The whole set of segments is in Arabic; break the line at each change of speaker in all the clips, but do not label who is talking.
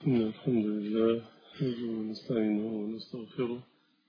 إن الحمد لله نحمده ونستعينه ونستغفره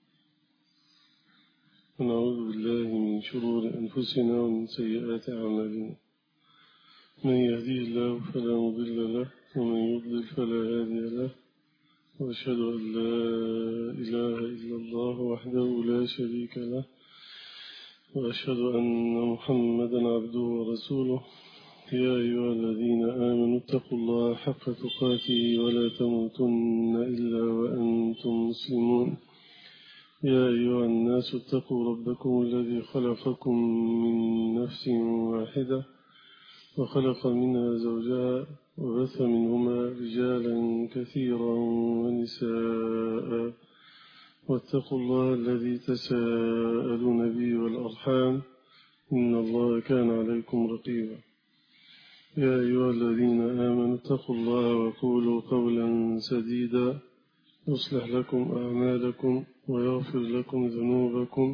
ونعوذ بالله من شرور أنفسنا ومن سيئات أعمالنا. من يهديه الله فلا مضل له ومن يضلل فلا هادي له، وأشهد أن لا إله إلا الله وحده لا شريك له، وأشهد أن محمدا عبده ورسوله. يا أيها الذين آمنوا اتقوا الله حق تقاته ولا تموتن إلا وأنتم مسلمون. يا أيها الناس اتقوا ربكم الذي خلقكم من نفس واحدة وخلق منها زوجها وبث منهما رجالا كثيرا ونساء، واتقوا الله الذي تساءلون به والأرحام إن الله كان عليكم رقيبا. يا أيها الذين آمنوا اتقوا الله وقولوا قولا سديدا يصلح لكم أعمالكم ويغفر لكم ذنوبكم،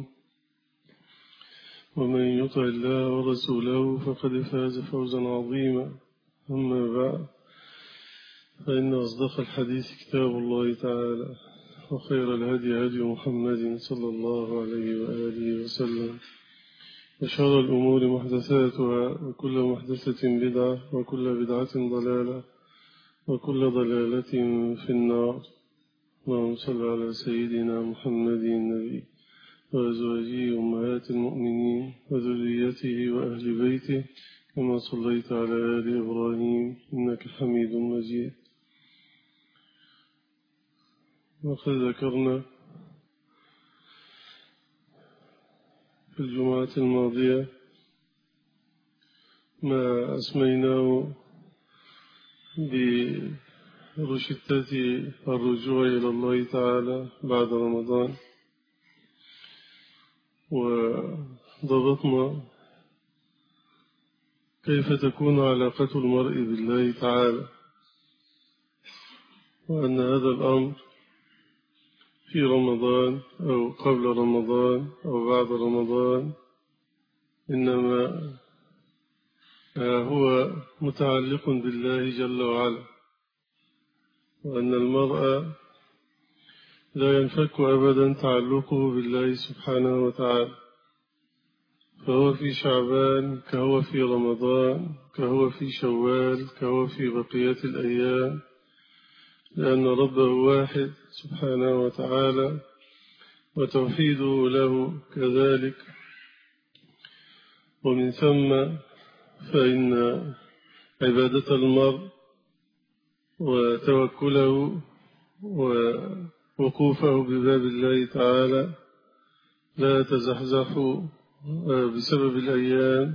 ومن يطع الله ورسوله فقد فاز فوزا عظيما. أما بعد، فإن أصدق الحديث كتاب الله تعالى، وخير الهدي هدي محمد صلى الله عليه وآله وسلم، وشر الأمور محدثاتها، وكل محدثة بدعة، وكل بدعة ضلالة، وكل ضلالة في النار. اللهم صل على سيدنا محمد النبي وأزواجه أمهات المؤمنين وذريته وأهل بيته كما صليت على آل إبراهيم إنك حميد مجيد. وقد ذكرنا في الجمعة الماضية ما أسميناه برشدة الرجوع إلى الله تعالى بعد رمضان، وضبطنا كيف تكون علاقة المرء بالله تعالى، وأن هذا الأمر في رمضان أو قبل رمضان أو بعد رمضان إنما هو متعلق بالله جل وعلا، وأن المرء لا ينفك أبدا تعلقه بالله سبحانه وتعالى، فهو في شعبان كهو في رمضان، كهو في شوال، كهو في بقية الأيام، لأن ربه واحد سبحانه وتعالى، وتوحيده له كذلك. ومن ثم فإن عبادة المرء وتوكله ووقوفه بباب الله تعالى لا تزحزح بسبب الأيام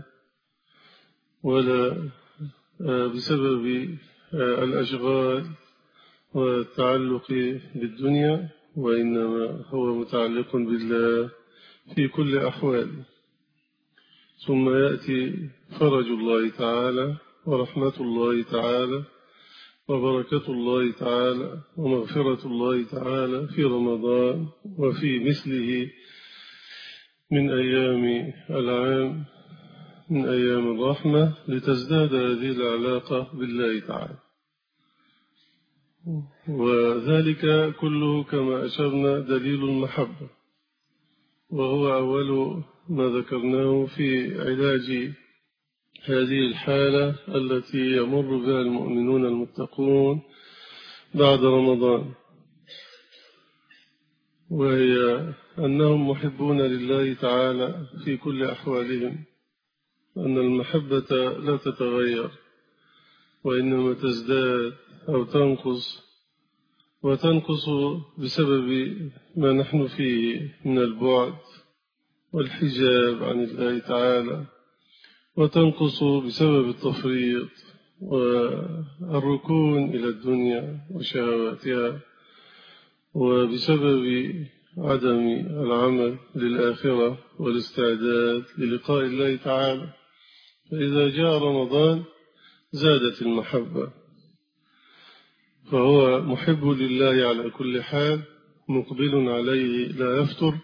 ولا بسبب الأشغال والتعلق بالدنيا، وإنما هو متعلق بالله في كل أحوال. ثم يأتي فرج الله تعالى ورحمة الله تعالى وبركة الله تعالى ومغفرة الله تعالى في رمضان وفي مثله من أيام العام، من أيام الرحمة، لتزداد هذه العلاقة بالله تعالى. وذلك كله كما أشرنا دليل المحبة، وهو أول ما ذكرناه في علاج هذه الحالة التي يمر بها المؤمنون المتقون بعد رمضان، وهي أنهم محبون لله تعالى في كل أحوالهم، أن المحبة لا تتغير وإنما تزداد أو تنقص، وتنقص بسبب ما نحن فيه من البعد والحجاب عن الله تعالى، وتنقص بسبب التفريط والركون إلى الدنيا وشهواتها، وبسبب عدم العمل للآخرة والاستعداد للقاء الله تعالى. فإذا جاء رمضان زادت المحبة، فهو محب لله على كل حال، مقبل عليه لا يفتر،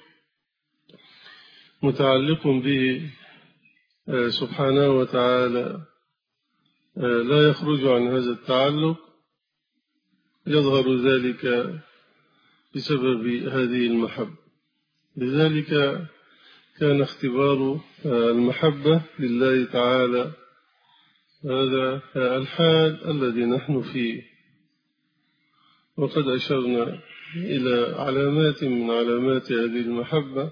متعلق به سبحانه وتعالى لا يخرج عن هذا التعلق، يظهر ذلك بسبب هذه المحبة. لذلك كان اختبار المحبة لله تعالى هذا الحال الذي نحن فيه. وقد أشرنا إلى علامات من علامات هذه المحبة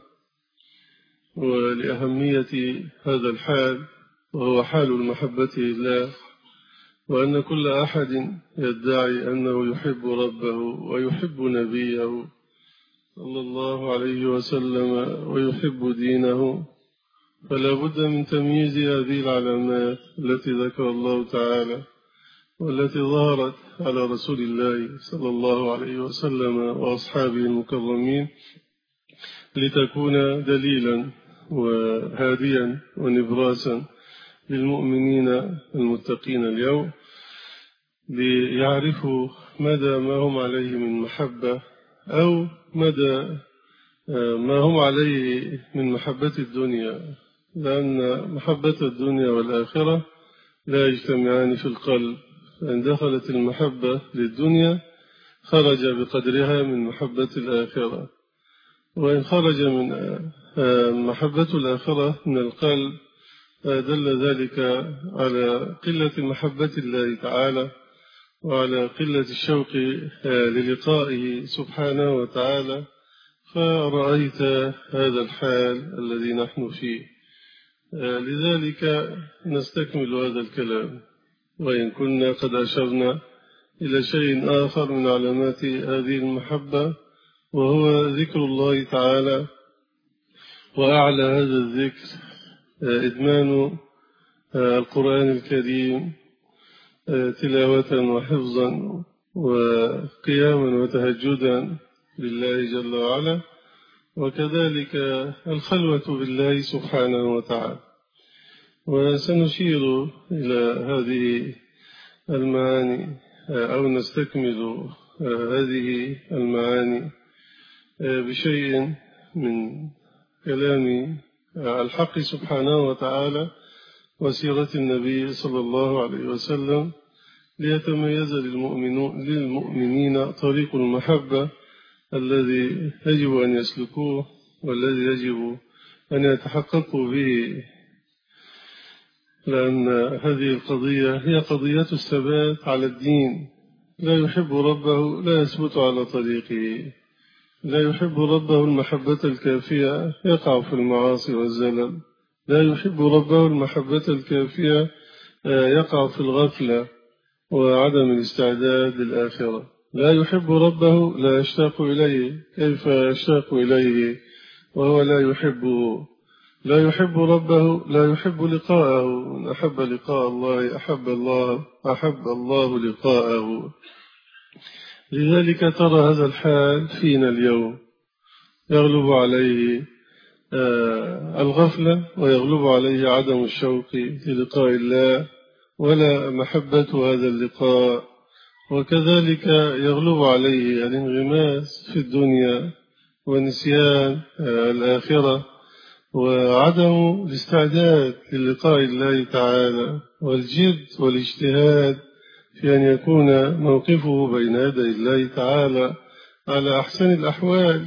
ولأهمية هذا الحال، وهو حال المحبة لله، وأن كل أحد يدعي أنه يحب ربه ويحب نبيه صلى الله عليه وسلم ويحب دينه، فلا بد من تمييز هذه العلامات التي ذكر الله تعالى والتي ظهرت على رسول الله صلى الله عليه وسلم وأصحابه المكرمين، لتكون دليلا وهاديا ونبراسا للمؤمنين المتقين اليوم، ليعرفوا مدى ما هم عليه من محبة، أو مدى ما هم عليه من محبة الدنيا، لأن محبة الدنيا والآخرة لا يجتمعان في القلب. فإن دخلت المحبة للدنيا خرج بقدرها من محبة الآخرة، وإن خرج من محبة الآخرة من القلب دل ذلك على قلة محبة الله تعالى وعلى قلة الشوق للقائه سبحانه وتعالى، فرأيت هذا الحال الذي نحن فيه. لذلك نستكمل هذا الكلام، وإن كنا قد أشرنا إلى شيء آخر من علامات هذه المحبة، وهو ذكر الله تعالى، وأعلى هذا الذكر إدمان القرآن الكريم تلاوة وحفظا وقياما وتهجدا لله جل وعلا، وكذلك الخلوة بالله سبحانه وتعالى. وسنشير إلى هذه المعاني أو نستكمل هذه المعاني بشيء من كلام الحق سبحانه وتعالى وسيرة النبي صلى الله عليه وسلم، ليتميز للمؤمنين طريق المحبة الذي يجب أن يسلكوه والذي يجب أن يتحققوا به، لأن هذه القضية هي قضية الثبات على الدين. لا يحب ربه لا يثبت على طريقه، لا يحب ربه المحبة الكافية يقع في المعاصي والزلل، لا يحب ربه المحبة الكافية يقع في الغفلة وعدم الاستعداد للآخرة، لا يحب ربه لا يشتاق إليه، كيف يشتاق إليه وهو لا يحبه، لا يحب ربه لا يحب لقاءه، من أحب لقاء الله أحب الله لقاءه. لذلك ترى هذا الحال فينا اليوم، يغلب عليه الغفلة ويغلب عليه عدم الشوق للقاء الله ولا محبة هذا اللقاء، وكذلك يغلب عليه الانغماس في الدنيا ونسيان الآخرة وعدم الاستعداد للقاء الله تعالى، والجد والاجتهاد في أن يكون موقفه بين يدي الله تعالى على أحسن الأحوال.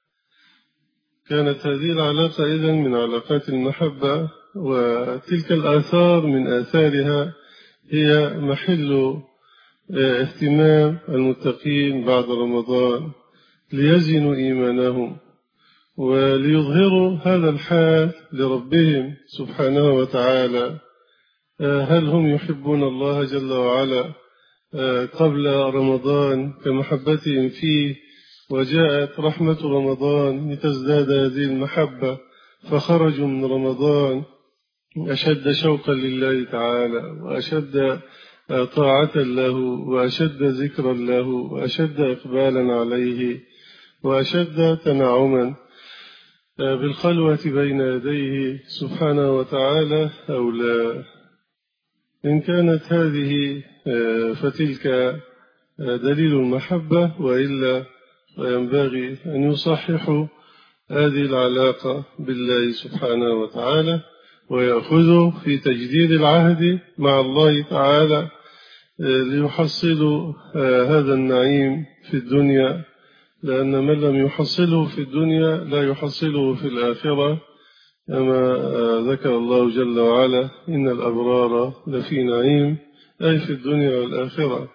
كانت هذه العلاقة إذن من علاقات المحبة، وتلك الآثار من آثارها هي محل اهتمام المتقين بعد رمضان، ليزنوا إيمانهم وليظهروا هذا الحال لربهم سبحانه وتعالى. هل هم يحبون الله جل وعلا قبل رمضان كمحبتهم فيه، وجاءت رحمة رمضان لتزداد هذه المحبة، فخرجوا من رمضان أشد شوقا لله تعالى وأشد طاعة له وأشد ذكرا له وأشد إقبالا عليه وأشد تنعما بالخلوة بين يديه سبحانه وتعالى، أو لا. إن كانت هذه فتلك دليل المحبة، وإلا فينبغي أن يصححوا هذه العلاقة بالله سبحانه وتعالى، ويأخذوا في تجديد العهد مع الله تعالى ليحصلوا هذا النعيم في الدنيا، لأن من لم يحصله في الدنيا لا يحصله في الآخرة، كما ذكر الله جل وعلا: إن الأبرار لفي نعيم، أي في الدنيا والآخرة.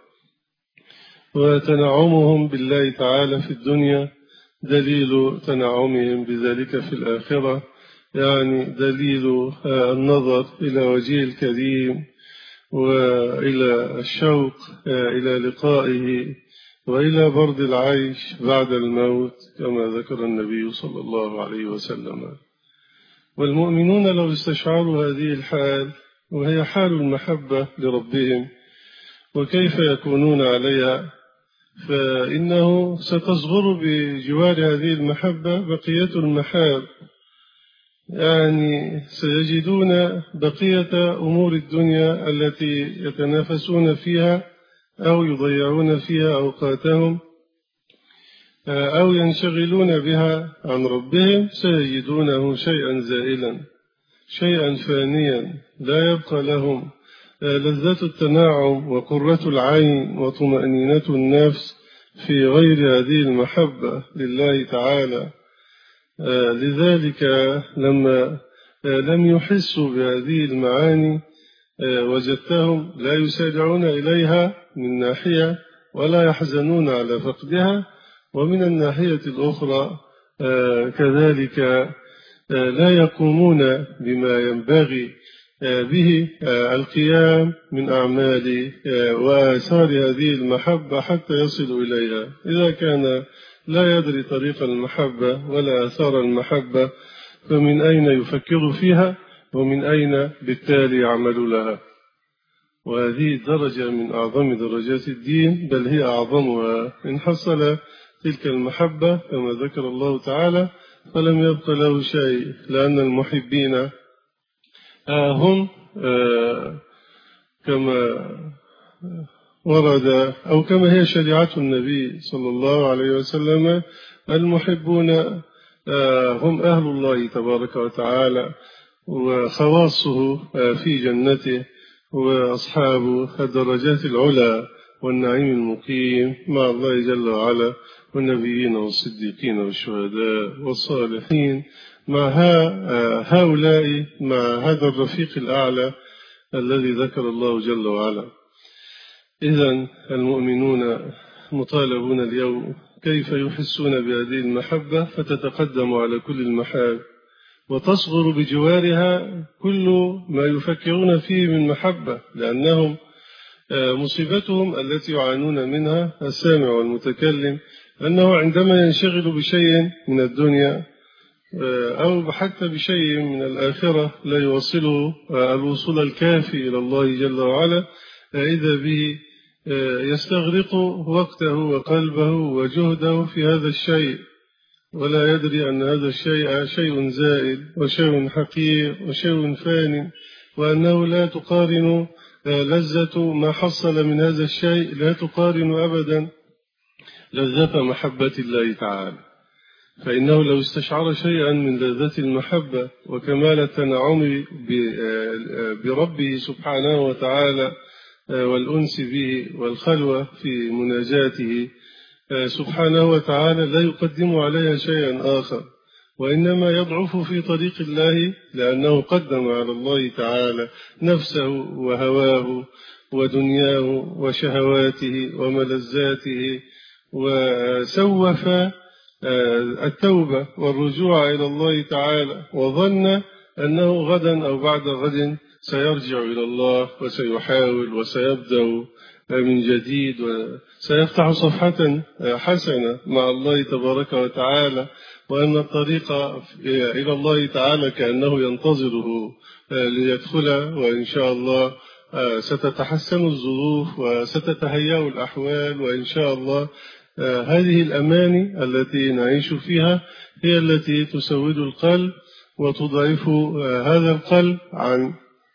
وتنعمهم بالله تعالى في الدنيا دليل تنعمهم بذلك في الآخرة، يعني دليل النظر إلى وجهه الكريم وإلى الشوق إلى لقائه وإلى برد العيش بعد الموت، كما ذكر النبي صلى الله عليه وسلم. والمؤمنون لو استشعروا هذه الحال، وهي حال المحبة لربهم، وكيف يكونون عليها، فإنه ستصغر بجوار هذه المحبة بقية المحاب، يعني سيجدون بقية أمور الدنيا التي يتنافسون فيها أو يضيعون فيها أوقاتهم أو ينشغلون بها عن ربهم، سيجدونه شيئا زائلا، شيئا فانيا، لا يبقى لهم لذة التناعم وقرة العين وطمأنينة النفس في غير هذه المحبة لله تعالى. لذلك لما لم يحسوا بهذه المعاني وجدتهم لا يسارعون إليها من ناحية ولا يحزنون على فقدها، ومن الناحية الأخرى كذلك لا يقومون بما ينبغي به القيام من أعمال وآثار هذه المحبة حتى يصل إليها. إذا كان لا يدري طريق المحبة ولا آثار المحبة، فمن أين يفكر فيها ومن أين بالتالي يعمل لها؟ وهذه درجة من أعظم درجات الدين، بل هي أعظمها. إن حصل تلك المحبة كما ذكر الله تعالى فلم يبق له شيء، لأن المحبين هم كما ورد أو كما هي شريعة النبي صلى الله عليه وسلم: المحبون هم أهل الله تبارك وتعالى وخواصه في جنته، وأصحاب الدرجات العلى والنعيم المقيم مع الله جل وعلا، والنبيين والصديقين والشهداء والصالحين، مع هؤلاء، مع هذا الرفيق الأعلى الذي ذكر الله جل وعلا. إذن المؤمنون مطالبون اليوم كيف يحسون بهذه المحبة، فتتقدم على كل المحاب وتصغر بجوارها كل ما يفكرون فيه من محبة، لأنهم مصيبتهم التي يعانون منها السامع والمتكلم أنه عندما ينشغل بشيء من الدنيا أو حتى بشيء من الآخرة لا يوصله الوصول الكافي إلى الله جل وعلا، إذا به يستغرق وقته وقلبه وجهده في هذا الشيء، ولا يدري أن هذا الشيء شيء زائل وشيء حقير وشيء فان، وأنه لا تقارن لذة ما حصل من هذا الشيء، لا تقارن أبدا لذة محبة الله تعالى. فإنه لو استشعر شيئا من لذة المحبة وكمال التنعم بربه سبحانه وتعالى والأنس به والخلوة في مناجاته سبحانه وتعالى، لا يقدم عليها شيئا آخر، وإنما يضعف في طريق الله، لأنه قدم على الله تعالى نفسه وهواه ودنياه وشهواته وملذاته، وسوف التوبة والرجوع إلى الله تعالى، وظن أنه غدا أو بعد غد سيرجع إلى الله وسيحاول وسيبدأ من جديد وسيفتح صفحة حسنة مع الله تبارك وتعالى، وأن الطريق إلى الله تعالى كأنه ينتظره ليدخل، وإن شاء الله ستتحسن الظروف وستتهيأ الأحوال، وإن شاء الله هذه الأماني التي نعيش فيها هي التي تسود القلب وتضعف هذا القلب عن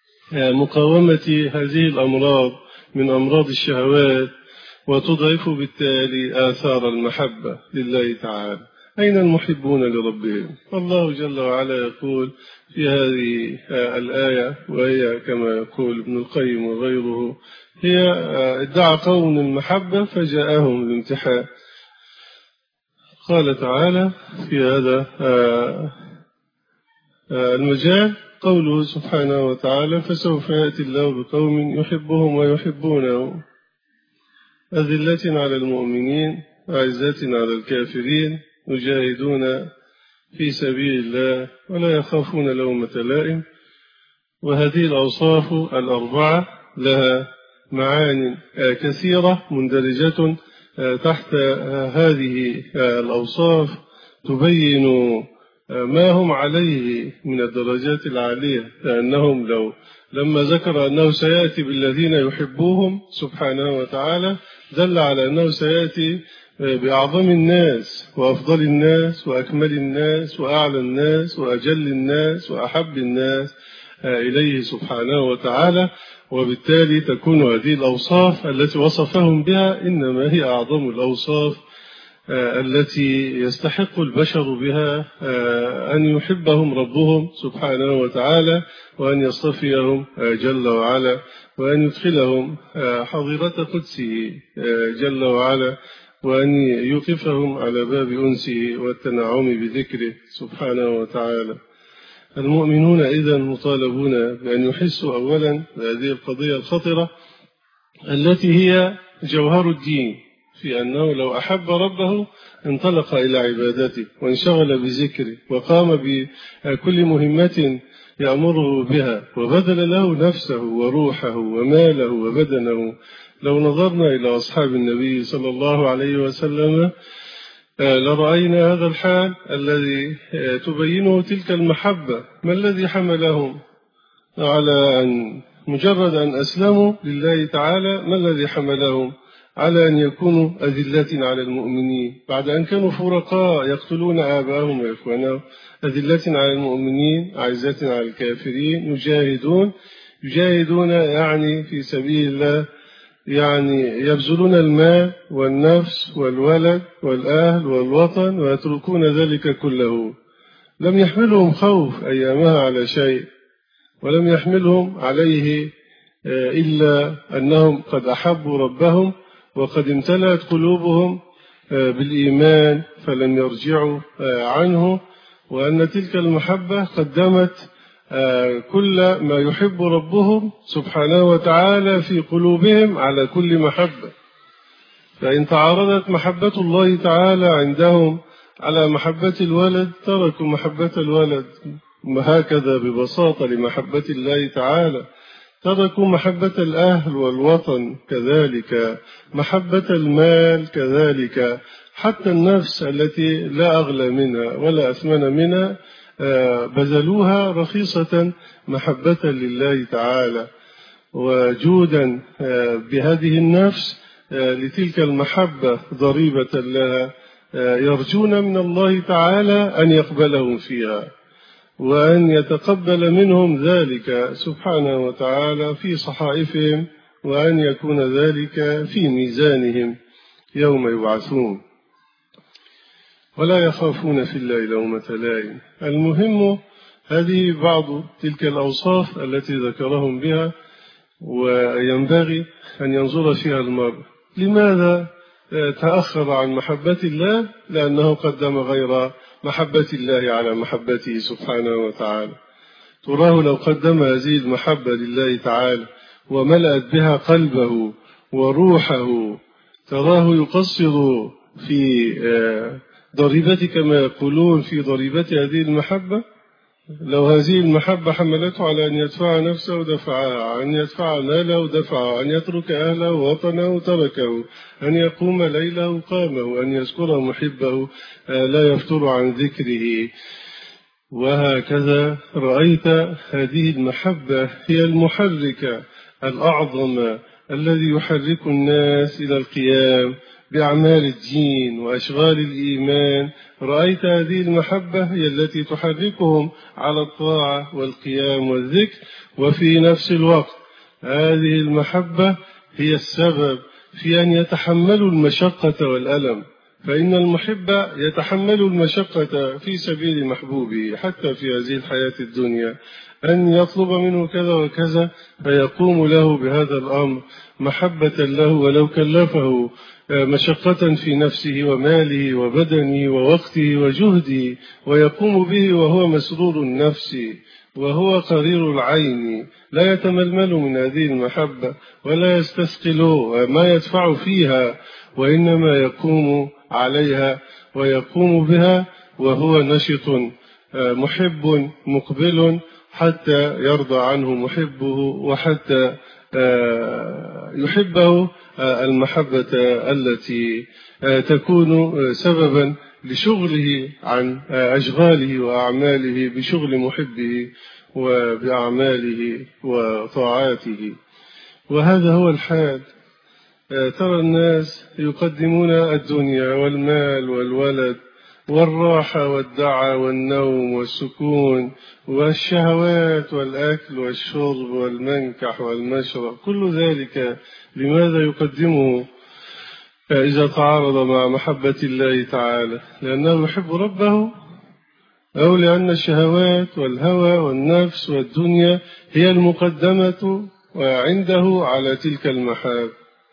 مقاومة هذه الأمراض من أمراض الشهوات، وتضعف بالتالي آثار المحبة لله تعالى. أين المحبون لربهم؟ الله جل وعلا يقول في هذه الآية، وهي كما يقول ابن القيم وغيره، هي ادعى قوم المحبة فجاءهم الامتحان. قال تعالى في هذا المجال قوله سبحانه وتعالى: فسوف يأتي الله بقوم يحبهم ويحبونه أذلة على المؤمنين أعزة على الكافرين يجاهدون في سبيل الله ولا يخافون لومة لائم. وهذه الأوصاف الأربعة لها معان كثيرة مندرجة تحت هذه الأوصاف، تبين ما هم عليه من الدرجات العالية، لأنهم لما ذكر أنه سيأتي بالذين يحبوهم سبحانه وتعالى دل على أنه سيأتي بأعظم الناس وأفضل الناس وأكمل الناس وأعلى الناس وأجل الناس وأحب الناس إليه سبحانه وتعالى. وبالتالي تكون هذه الأوصاف التي وصفهم بها إنما هي أعظم الأوصاف التي يستحق البشر بها أن يحبهم ربهم سبحانه وتعالى، وأن يصطفيهم جل وعلا، وأن يدخلهم حظيرة قدسه جل وعلا، وأن يوقفهم على باب أنسه والتنعم بذكره سبحانه وتعالى. المؤمنون إذن مطالبون بأن يحسوا أولا بهذه القضية الخطرة التي هي جوهر الدين، في أنه لو أحب ربه انطلق إلى عبادته وانشغل بذكره وقام بكل مهمة يأمره بها وبذل له نفسه وروحه وماله وبدنه. لو نظرنا إلى أصحاب النبي صلى الله عليه وسلم لرأينا هذا الحال الذي تبينه تلك المحبة. ما الذي حملهم على أن مجرد أن أسلموا لله تعالى، ما الذي حملهم على أن يكونوا أذلة على المؤمنين بعد أن كانوا فرقاء يقتلون آباءهم وإخوانهم؟ أذلة على المؤمنين أعزة على الكافرين يجاهدون يعني في سبيل الله، يعني يبذلون المال والنفس والولد والأهل والوطن ويتركون ذلك كله. لم يحملهم خوف أيامها على شيء، ولم يحملهم عليه إلا أنهم قد أحبوا ربهم وقد امتلأت قلوبهم بالإيمان فلم يرجعوا عنه، وأن تلك المحبة قدمت كل ما يحب ربهم سبحانه وتعالى في قلوبهم على كل محبة. فإن تعارضت محبة الله تعالى عندهم على محبة الولد تركوا محبة الولد، وهكذا ببساطة لمحبة الله تعالى تركوا محبة الأهل والوطن، كذلك محبة المال، كذلك حتى النفس التي لا أغلى منها ولا أثمن منها بذلوها رخيصة محبة لله تعالى وجودا بهذه النفس لتلك المحبة ضريبة لها، يرجون من الله تعالى أن يقبلهم فيها وأن يتقبل منهم ذلك سبحانه وتعالى في صحائفهم، وأن يكون ذلك في ميزانهم يوم يبعثون. ولا يخافون في الله لومة لائم. المهم هذه بعض تلك الأوصاف التي ذكرهم بها، وينبغي أن ينظر فيها المرء. لماذا تأخر عن محبة الله؟ لأنه قدم غير محبة الله على محبته سبحانه وتعالى. تراه لو قدم هذه المحبة لله تعالى وملأت بها قلبه وروحه، تراه يقصر في ضريبة كما يقولون في ضريبة هذه المحبة. لو هذه المحبة حملته على أن يدفع نفسه ودفعها، أن يدفع ماله ودفعه، أن يترك أهله ووطنه تركه، أن يقوم ليله قامه، أن يذكر محبه لا يفتر عن ذكره، وهكذا رأيت هذه المحبة هي المحرك الأعظم الذي يحرك الناس إلى القيام بأعمال الدين وأشغال الإيمان. رأيت هذه المحبة هي التي تحركهم على الطاعة والقيام والذكر، وفي نفس الوقت هذه المحبة هي السبب في أن يتحملوا المشقة والألم، فإن المحب يتحمل المشقة في سبيل محبوبه حتى في هذه الحياة الدنيا، أن يطلب منه كذا وكذا فيقوم له بهذا الأمر محبة له، ولو كلفه مشقة في نفسه وماله وبدنه ووقته وجهده، ويقوم به وهو مسرور النفس وهو قرير العين، لا يتململ من هذه المحبة ولا يستثقل ما يدفع فيها، وإنما يقوم عليها ويقوم بها وهو نشط محب مقبل حتى يرضى عنه محبه، وحتى يحبه المحبة التي تكون سببا لشغله عن أشغاله وأعماله بشغل محبه وبأعماله وطاعاته. وهذا هو الحال. ترى الناس يقدمون الدنيا والمال والولد والراحة والدعى والنوم والسكون والشهوات والأكل والشرب والمنكح والمشرب، كل ذلك لماذا يقدمه إذا تعارض مع محبة الله تعالى؟ لأنه يحب ربه، أو لأن الشهوات والهوى والنفس والدنيا هي المقدمة عنده على تلك المحاب.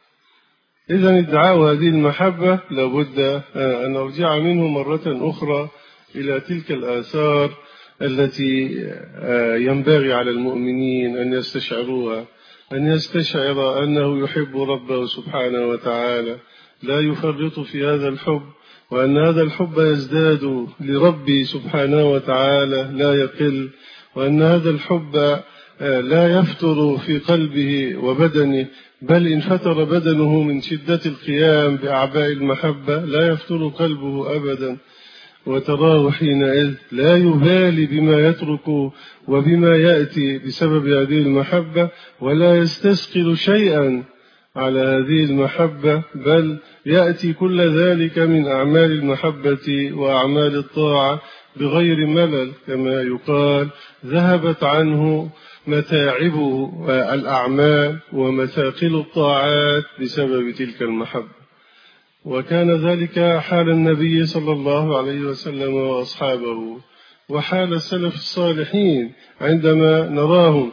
إذن ادعاء هذه المحبة لابد أن نرجع منه مرة أخرى إلى تلك الآثار التي ينبغي على المؤمنين أن يستشعروها، أن يستشعر أنه يحب ربه سبحانه وتعالى، لا يفرط في هذا الحب، وأن هذا الحب يزداد لربي سبحانه وتعالى لا يقل، وأن هذا الحب لا يفتر في قلبه وبدنه، بل إن فتر بدنه من شدة القيام بأعباء المحبة لا يفتر قلبه أبدا، وتراه حينئذ لا يبالي بما يترك وبما يأتي بسبب هذه المحبة، ولا يستثقل شيئا على هذه المحبة، بل يأتي كل ذلك من أعمال المحبة وأعمال الطاعة بغير ملل، كما يقال ذهبت عنه متاعب الأعمال ومثاقل الطاعات بسبب تلك المحبة. وكان ذلك حال النبي صلى الله عليه وسلم وأصحابه، وحال السلف الصالحين عندما نراهم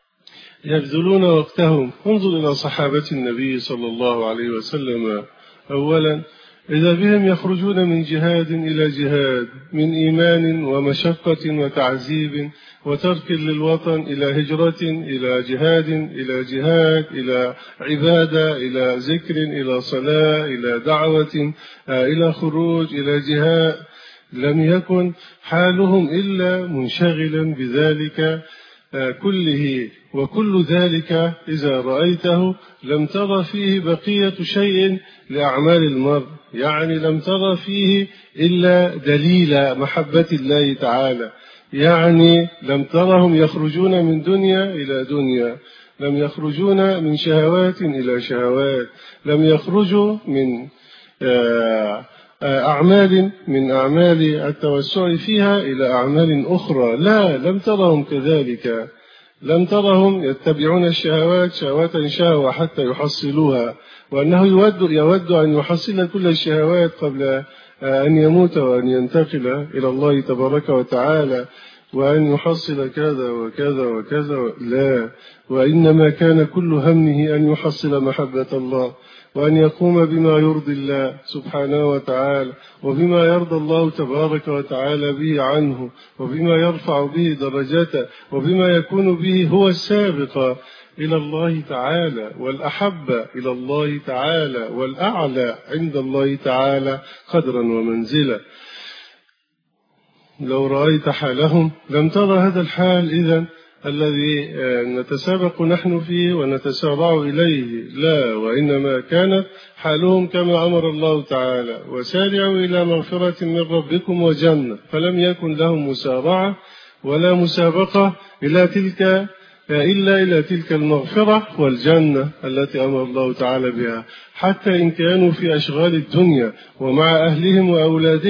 يبذلون وقتهم. انظر إلى صحابة النبي صلى الله عليه وسلم، أولا إذا بهم يخرجون من جهاد إلى جهاد، من إيمان ومشقة وتعذيب وترك للوطن، إلى هجرة، إلى جهاد، إلى جهاد، إلى عبادة، إلى ذكر، إلى صلاة، إلى دعوة، إلى خروج، إلى جهاد، لم يكن حالهم إلا منشغلا بذلك كله. وكل ذلك إذا رأيته لم ترى فيه بقية شيء لأعمال المرء، يعني لم ترى فيه إلا دليل محبة الله تعالى، يعني لم ترهم يخرجون من دنيا إلى دنيا، لم يخرجون من شهوات إلى شهوات، لم يخرجوا من أعمال من أعمال التوسع فيها إلى أعمال أخرى، لا، لم ترهم كذلك، لم ترهم يتبعون الشهوات شهوة حتى يحصلوها، وأنه يود أن يحصل كل الشهوات قبل أن يموت وأن ينتقل إلى الله تبارك وتعالى، وأن يحصل كذا وكذا وكذا، لا، وإنما كان كل همه أن يحصل محبة الله، وأن يقوم بما يرضي الله سبحانه وتعالى، وبما يرضى الله تبارك وتعالى به عنه، وبما يرفع به درجته، وبما يكون به هو السابق إلى الله تعالى والأحب إلى الله تعالى والأعلى عند الله تعالى قدرا ومنزلا. لو رأيت حالهم لم ترى هذا الحال إذن الذي نتسابق نحن فيه ونتسارع إليه، لا، وإنما كانت حالهم كما أمر الله تعالى: وسارعوا إلى مغفرة من ربكم وجنة، فلم يكن لهم مسارعة ولا مسابقة إلا تلك المغفرة والجنة التي أمر الله تعالى بها، حتى إن كانوا في أشغال الدنيا ومع أهلهم وأولادهم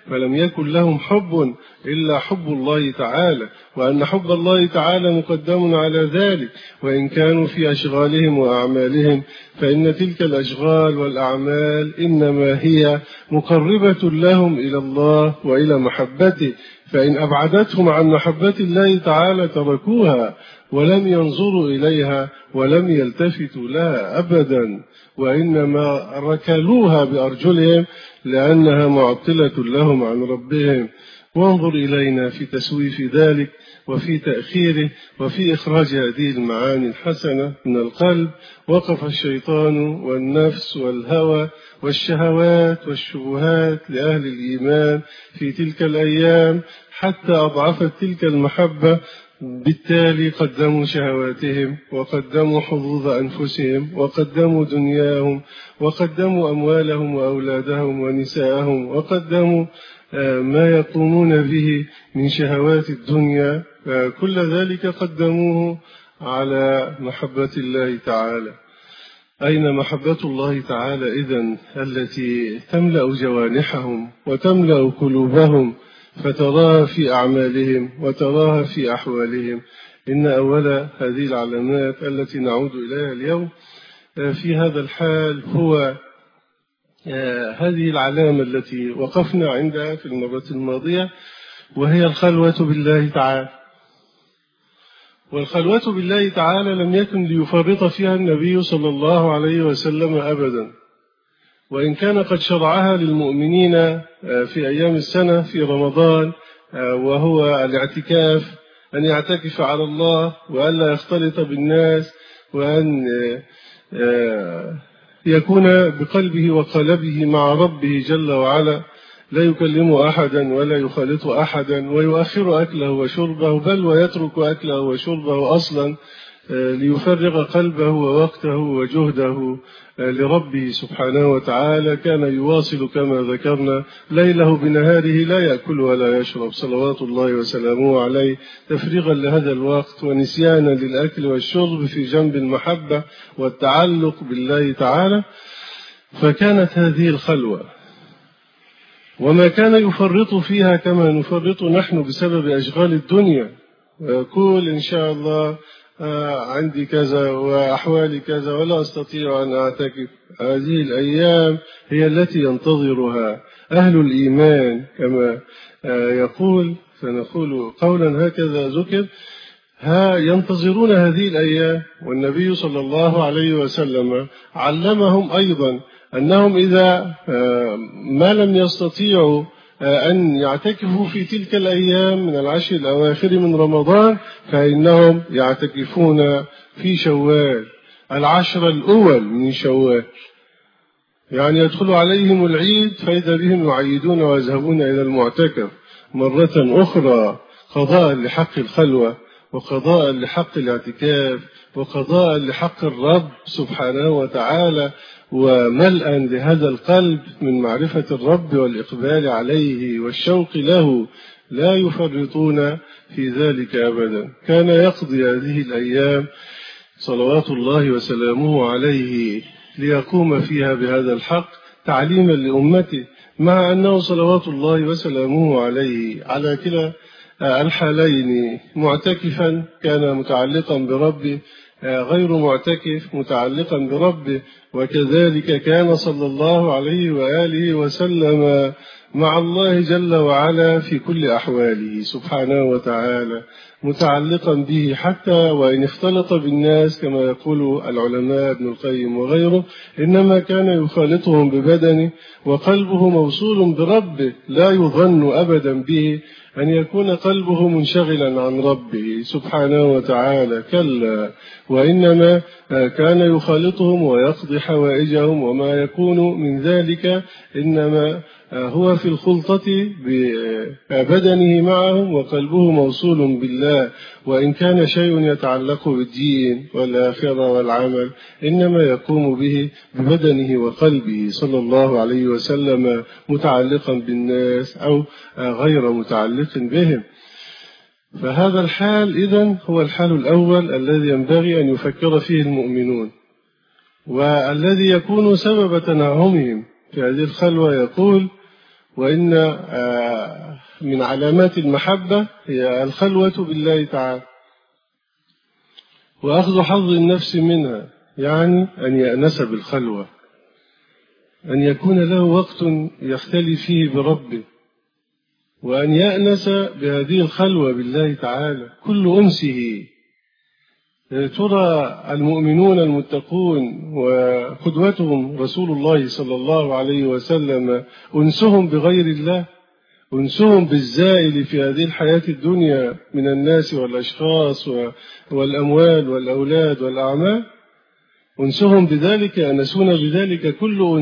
فلم يكن لهم حب إلا حب الله تعالى، وأن حب الله تعالى مقدم على ذلك. وإن كانوا في أشغالهم وأعمالهم فإن تلك الأشغال والأعمال إنما هي مقربة لهم إلى الله وإلى محبته، فإن أبعدتهم عن محبة الله تعالى تركوها ولم ينظروا إليها ولم يلتفتوا لها أبدا، وإنما ركلوها بأرجلهم لأنها معطلة لهم عن ربهم. وانظر إلينا في تسويف ذلك وفي تأخيره وفي إخراج هذه المعاني الحسنة من القلب. وقف الشيطان والنفس والهوى والشهوات والشبهات لأهل الإيمان في تلك الأيام حتى أضعفت تلك المحبة، بالتالي قدموا شهواتهم وقدموا حظوظ أنفسهم وقدموا دنياهم وقدموا أموالهم وأولادهم ونساءهم وقدموا ما يقومون به من شهوات الدنيا، كل ذلك قدموه على محبة الله تعالى. أين محبة الله تعالى إذن التي تملأ جوانحهم وتملأ قلوبهم، فتراها في أعمالهم وتراها في أحوالهم؟ إن أول هذه العلامات التي نعود إليها اليوم في هذا الحال هو هذه العلامة التي وقفنا عندها في المرة الماضية، وهي الخلوة بالله تعالى. والخلوة بالله تعالى لم يكن ليفرط فيها النبي صلى الله عليه وسلم أبدا، وإن كان قد شرعها للمؤمنين في أيام السنة في رمضان، وهو الاعتكاف، أن يعتكف على الله وأن لا يختلط بالناس، وأن يكون بقلبه وقلبه مع ربه جل وعلا، لا يكلم أحدا ولا يخالط أحدا، ويؤخر أكله وشربه، بل ويترك أكله وشربه أصلا ليفرغ قلبه ووقته وجهده لربه سبحانه وتعالى. كان يواصل كما ذكرنا ليله بنهاره لا يأكل ولا يشرب صلوات الله وسلامه عليه، تفريغا لهذا الوقت ونسيانا للأكل والشرب في جنب المحبة والتعلق بالله تعالى. فكانت هذه الخلوة، وما كان يفرط فيها كما نفرط نحن بسبب أشغال الدنيا، ويقول إن شاء الله عندي كذا وأحوالي كذا ولا أستطيع أن أعتكف. هذه الأيام هي التي ينتظرها أهل الإيمان، كما يقول سنقول قولا هكذا ذكر، ينتظرون هذه الأيام. والنبي صلى الله عليه وسلم علمهم أيضا أنهم إذا ما لم يستطيعوا أن يعتكفوا في تلك الأيام من العشر الأواخر من رمضان، فإنهم يعتكفون في شوال، العشر الأول من شوال، يعني يدخل عليهم العيد فإذا بهم يعيدون ويذهبون إلى المعتكف مرة أخرى، قضاء لحق الخلوة وقضاء لحق الاعتكاف وقضاء لحق الرب سبحانه وتعالى، وملئا لهذا القلب من معرفة الرب والإقبال عليه والشوق له، لا يفرطون في ذلك أبدا. كان يقضي هذه الأيام صلوات الله وسلامه عليه ليقوم فيها بهذا الحق تعليما لأمته، مع أنه صلوات الله وسلامه عليه على كلا الحالين معتكفا كان متعلقا بربه، غير معتكف متعلقا بربه. وكذلك كان صلى الله عليه وآله وسلم مع الله جل وعلا في كل أحواله سبحانه وتعالى متعلقا به، حتى وإن اختلط بالناس كما يقول العلماء ابن القيم وغيره، إنما كان يخالطهم ببدنه وقلبه موصول بربه، لا يظن أبدا به أن يكون قلبه منشغلا عن ربه سبحانه وتعالى، كلا، وإنما كان يخالطهم ويقضي حوائجهم، وما يكون من ذلك إنما هو في الخلطة ببدنه معهم وقلبه موصول بالله. وإن كان شيء يتعلق بالدين والآخرة والعمل إنما يقوم به ببدنه وقلبه صلى الله عليه وسلم متعلقا بالناس أو غير متعلق بهم. فهذا الحال إذن هو الحال الأول الذي ينبغي أن يفكر فيه المؤمنون، والذي يكون سبب تنعمهم في هذه الخلوة. يقول: وإن من علامات المحبة هي الخلوة بالله تعالى وأخذ حظ النفس منها، يعني أن يأنس بالخلوة، أن يكون له وقت يختلي فيه بربه، وأن يأنس بهذه الخلوة بالله تعالى كل أنسه. ترى المؤمنون المتقون وقدوتهم رسول الله صلى الله عليه وسلم أنسهم بغير الله، أنسهم بالزائل في هذه الحياة الدنيا من الناس والأشخاص والأموال والأولاد والأعمال، أنسهم بذلك يأنسون بذلك كل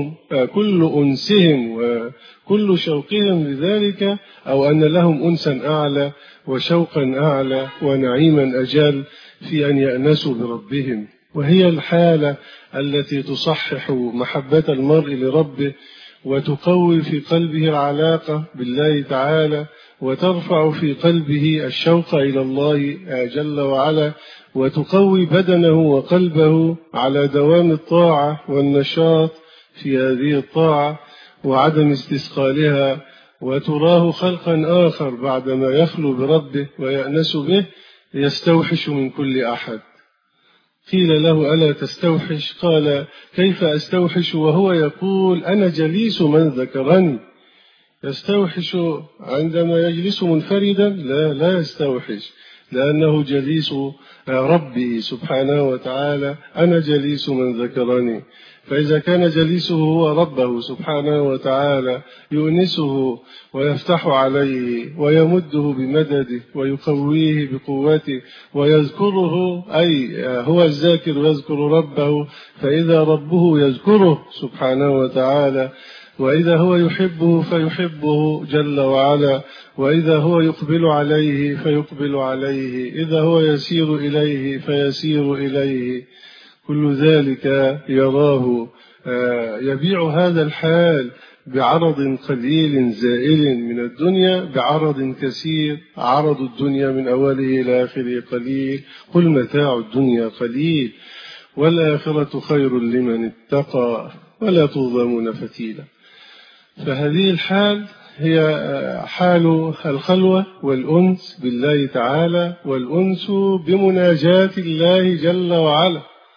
أنسهم وكل شوقهم لذلك، أو أن لهم أنسا أعلى وشوقا أعلى ونعيما أجل في أن يأنسوا بربهم. وهي الحالة التي تصحح محبة المرء لربه وتقوي في قلبه العلاقة بالله تعالى وترفع في قلبه الشوق إلى الله جل وعلا، وتقوي بدنه وقلبه على دوام الطاعة والنشاط في هذه الطاعة وعدم استثقالها، وتراه خلقا آخر بعدما يخلو بربه ويأنس به يستوحش من كل أحد. قيل له: ألا تستوحش؟ قال: كيف أستوحش وهو يقول أنا جليس من ذكرني؟ يستوحش عندما يجلس منفردا؟ لا يستوحش، لأنه جليس ربي سبحانه وتعالى. أنا جليس من ذكرني. فإذا كان جليسه هو ربه سبحانه وتعالى يؤنسه ويفتح عليه ويمده بمدده ويقويه بقوته ويذكره، أي هو الذاكر يذكر ربه، فإذا ربه يذكره سبحانه وتعالى، وإذا هو يحبه فيحبه جل وعلا، وإذا هو يقبل عليه فيقبل عليه، إذا هو يسير إليه فيسير إليه، كل ذلك يراه. يبيع هذا الحال بعرض قليل زائل من الدنيا بعرض كثير. عرض الدنيا من أوله إلى آخره قليل، قل متاع الدنيا قليل والآخرة خير لمن اتقى ولا تظلمون فتيلا. فهذه الحال هي حال الخلوة والأنس بالله تعالى، والأنس بمناجاة الله جل وعلا،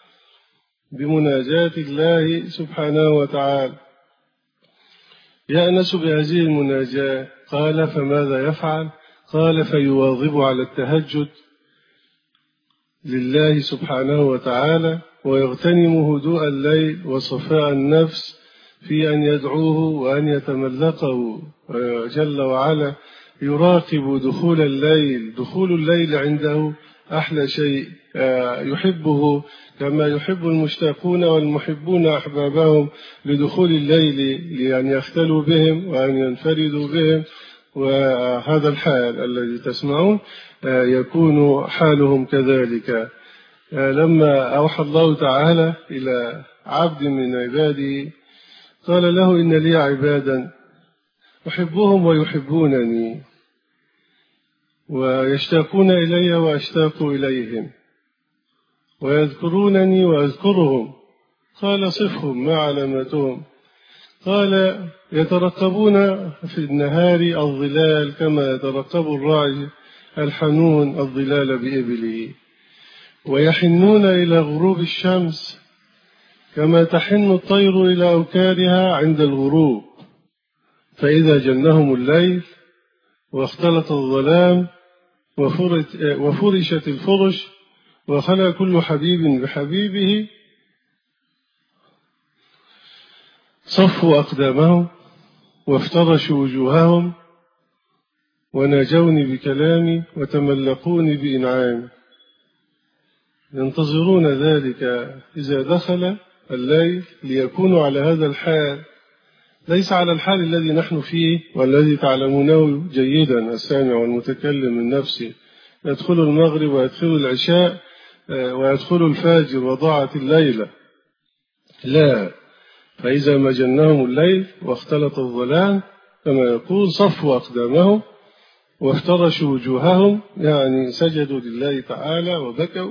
بمناجاة الله سبحانه وتعالى. يأنس بهذه المناجاة. قال: فماذا يفعل؟ قال: فيواظب على التهجد لله سبحانه وتعالى، ويغتنم هدوء الليل وصفاء النفس في أن يدعوه وأن يتملقه جل وعلا. يراقب دخول الليل. دخول الليل عنده أحلى شيء، يحبه كما يحب المشتاقون والمحبون أحبابهم لدخول الليل لأن يختلوا بهم وأن ينفردوا بهم. وهذا الحال الذي تسمعون يكون حالهم كذلك. لما أوحى الله تعالى إلى عبد من عباده قال له: إن لي عبادا أحبهم ويحبونني ويشتاقون إلي وأشتاق إليهم ويذكرونني وأذكرهم. قال: صفهم، ما علامتهم؟ قال: يترقبون في النهار الظلال كما يترقب الراعي الحنون الظلال بإبله، ويحنون إلى غروب الشمس كما تحن الطير إلى أوكارها عند الغروب، فإذا جنهم الليل واختلط الظلام وفرشت الفرش وخلى كل حبيب بحبيبه صفوا أقدامهم وافترشوا وجوههم وناجوني بكلامي وتملقوني بإنعامي. ينتظرون ذلك إذا دخل الليل ليكونوا على هذا الحال، ليس على الحال الذي نحن فيه والذي تعلمونه جيدا السامع والمتكلم من نفسه. يدخل المغرب ويدخل العشاء ويدخل الفجر وضاعت الليلة، لا. فإذا ما جنهم الليل واختلط الظلام كما يقول صفوا أقدامهم وافترشوا وجوههم، يعني سجدوا لله تعالى وبكوا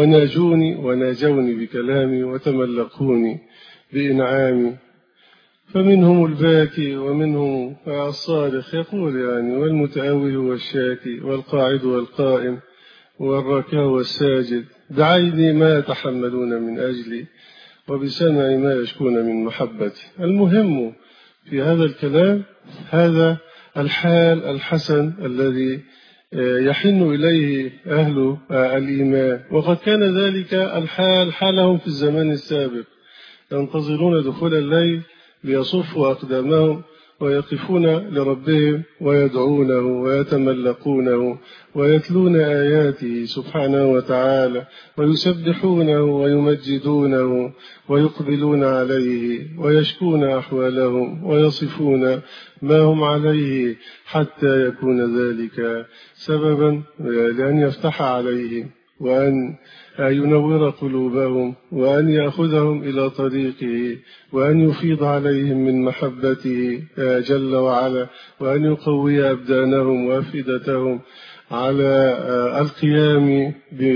وناجوني بكلامي وتملقوني بإنعامي. فمنهم الباكي ومنهم الصارخ، يقول يعني والمتأوه والشاكي والقاعد والقائم والراكع والساجد بعين ما يتحملون من أجلي وبسمع ما يشكون من محبتي. المهم في هذا الكلام هذا الحال الحسن الذي يحن إليه أهل الإيمان، وقد كان ذلك الحال حالهم في الزمان السابق، ينتظرون دخول الليل ليصفوا أقدامهم ويقفون لربهم ويدعونه ويتملقونه ويتلون آياته سبحانه وتعالى ويسبحونه ويمجدونه ويقبلون عليه ويشكون أحوالهم ويصفون ما هم عليه، حتى يكون ذلك سببا لأن يفتح عليهم وأن ينور قلوبهم وأن يأخذهم إلى طريقه وأن يفيض عليهم من محبته جل وعلا، وأن يقوي أبدانهم وأفئدتهم على القيام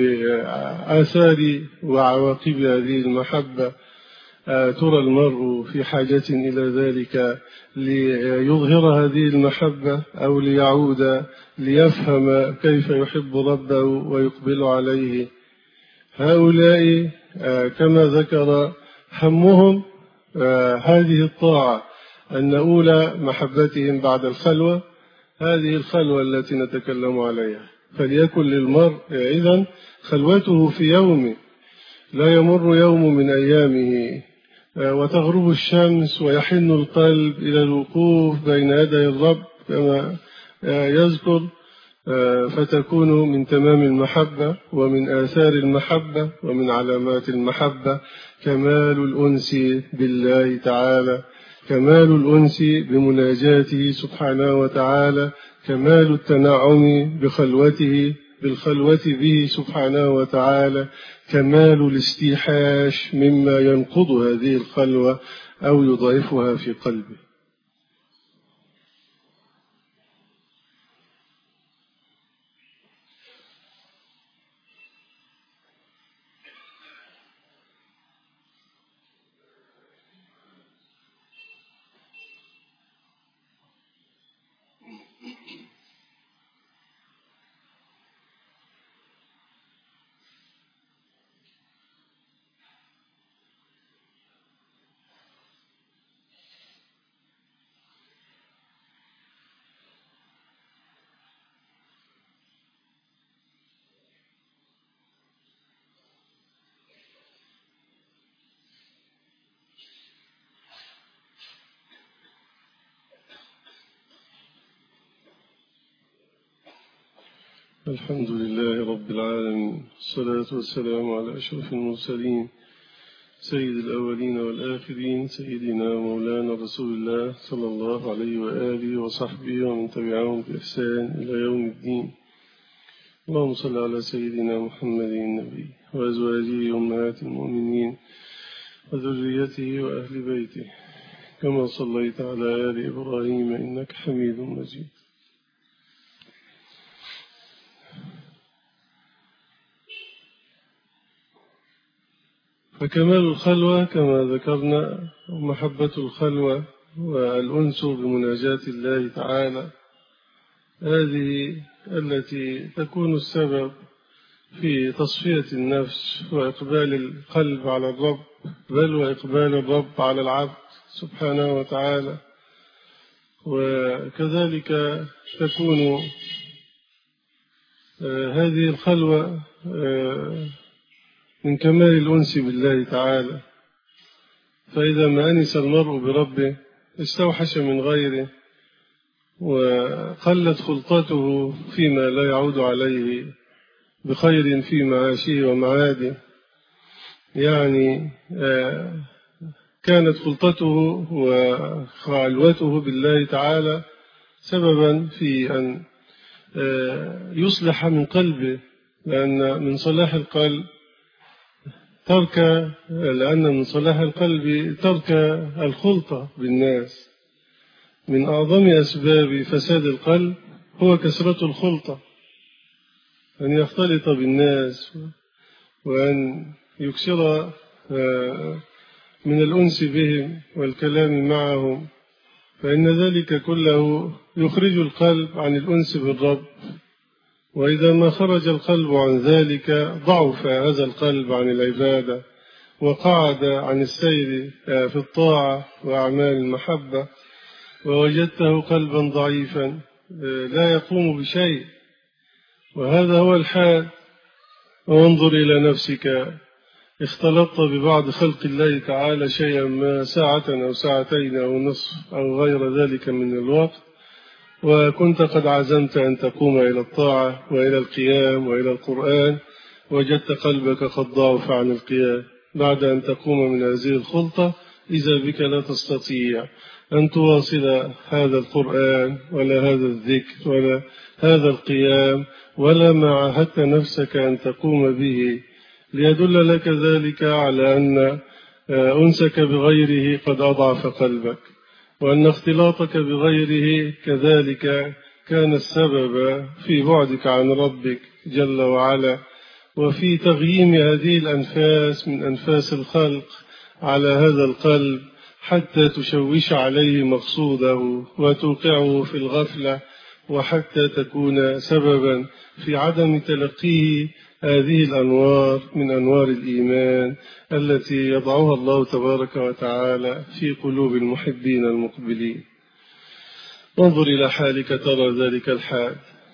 بآثار وعواقب هذه المحبة. ترى المرء في حاجة إلى ذلك ليظهر هذه المحبة أو ليعود ليفهم كيف يحب ربه ويقبل عليه. هؤلاء كما ذكر همهم هذه الطاعة، أن أولى محبتهم بعد الخلوة هذه الخلوة التي نتكلم عليها. فليكن للمرء إذن خلوته في يومه، لا يمر يوم من أيامه وتغرب الشمس ويحن القلب إلى الوقوف بين يدي الرب كما يذكر، فتكون من تمام المحبة ومن آثار المحبة ومن علامات المحبة كمال الأنس بالله تعالى، كمال الأنس بمناجاته سبحانه وتعالى، كمال التنعم بالخلوة به سبحانه وتعالى، كمال الاستيحاش مما ينقض هذه الخلوة أو يضعفها في قلبه. الحمد لله رب العالمين، الصلاة والسلام على أشرف المرسلين سيد الأولين والآخرين، سيدنا مولانا رسول الله صلى الله عليه وآله وصحبه ومن تبعهم بإحسان إلى يوم الدين. اللهم صل على سيدنا محمد النبي وأزواجه أمهات المؤمنين وذريته وأهل بيته كما صليت على آل إبراهيم إنك حميد مجيد. فكمال الخلوة كما ذكرنا محبة الخلوة والأنس بمناجاة الله تعالى، هذه التي تكون السبب في تصفية النفس وإقبال القلب على الرب، بل وإقبال الرب على العبد سبحانه وتعالى. وكذلك تكون هذه الخلوة من كمال الأنس بالله تعالى، فإذا ما أنس المرء بربه استوحش من غيره وقلت خلطته فيما لا يعود عليه بخير في معاشه ومعاده. يعني كانت خلطته وخلوته بالله تعالى سببا في أن يصلح من قلبه، لأن من صلاح القلب ترك الخلطة بالناس. من أعظم أسباب فساد القلب هو كثرة الخلطة، أن يختلط بالناس وأن يكسر من الأنس بهم والكلام معهم، فإن ذلك كله يخرج القلب عن الأنس بالرب، وإذا ما خرج القلب عن ذلك ضعف هذا القلب عن العبادة وقعد عن السير في الطاعة وأعمال المحبة، ووجدته قلبا ضعيفا لا يقوم بشيء. وهذا هو الحال. وانظر إلى نفسك، اختلطت ببعض خلق الله تعالى شيئا ما، ساعة أو ساعتين أو نصف أو غير ذلك من الوقت، وكنت قد عزمت أن تقوم إلى الطاعة وإلى القيام وإلى القرآن، وجدت قلبك قد ضعف عن القيام. بعد أن تقوم من هذه الخلطة إذا بك لا تستطيع أن تواصل هذا القرآن ولا هذا الذكر ولا هذا القيام ولا ما عاهدت نفسك أن تقوم به، ليدل لك ذلك على أن أنسك بغيره قد أضعف قلبك، وأن اختلاطك بغيره كذلك كان السبب في بعدك عن ربك جل وعلا، وفي تغييم هذه الأنفاس من أنفاس الخلق على هذا القلب حتى تشوش عليه مقصوده وتوقعه في الغفلة، وحتى تكون سببا في عدم تلقيه هذه الأنوار من أنوار الإيمان التي يضعها الله تبارك وتعالى في قلوب المحبين المقبلين. انظر إلى حالك ترى ذلك الحال.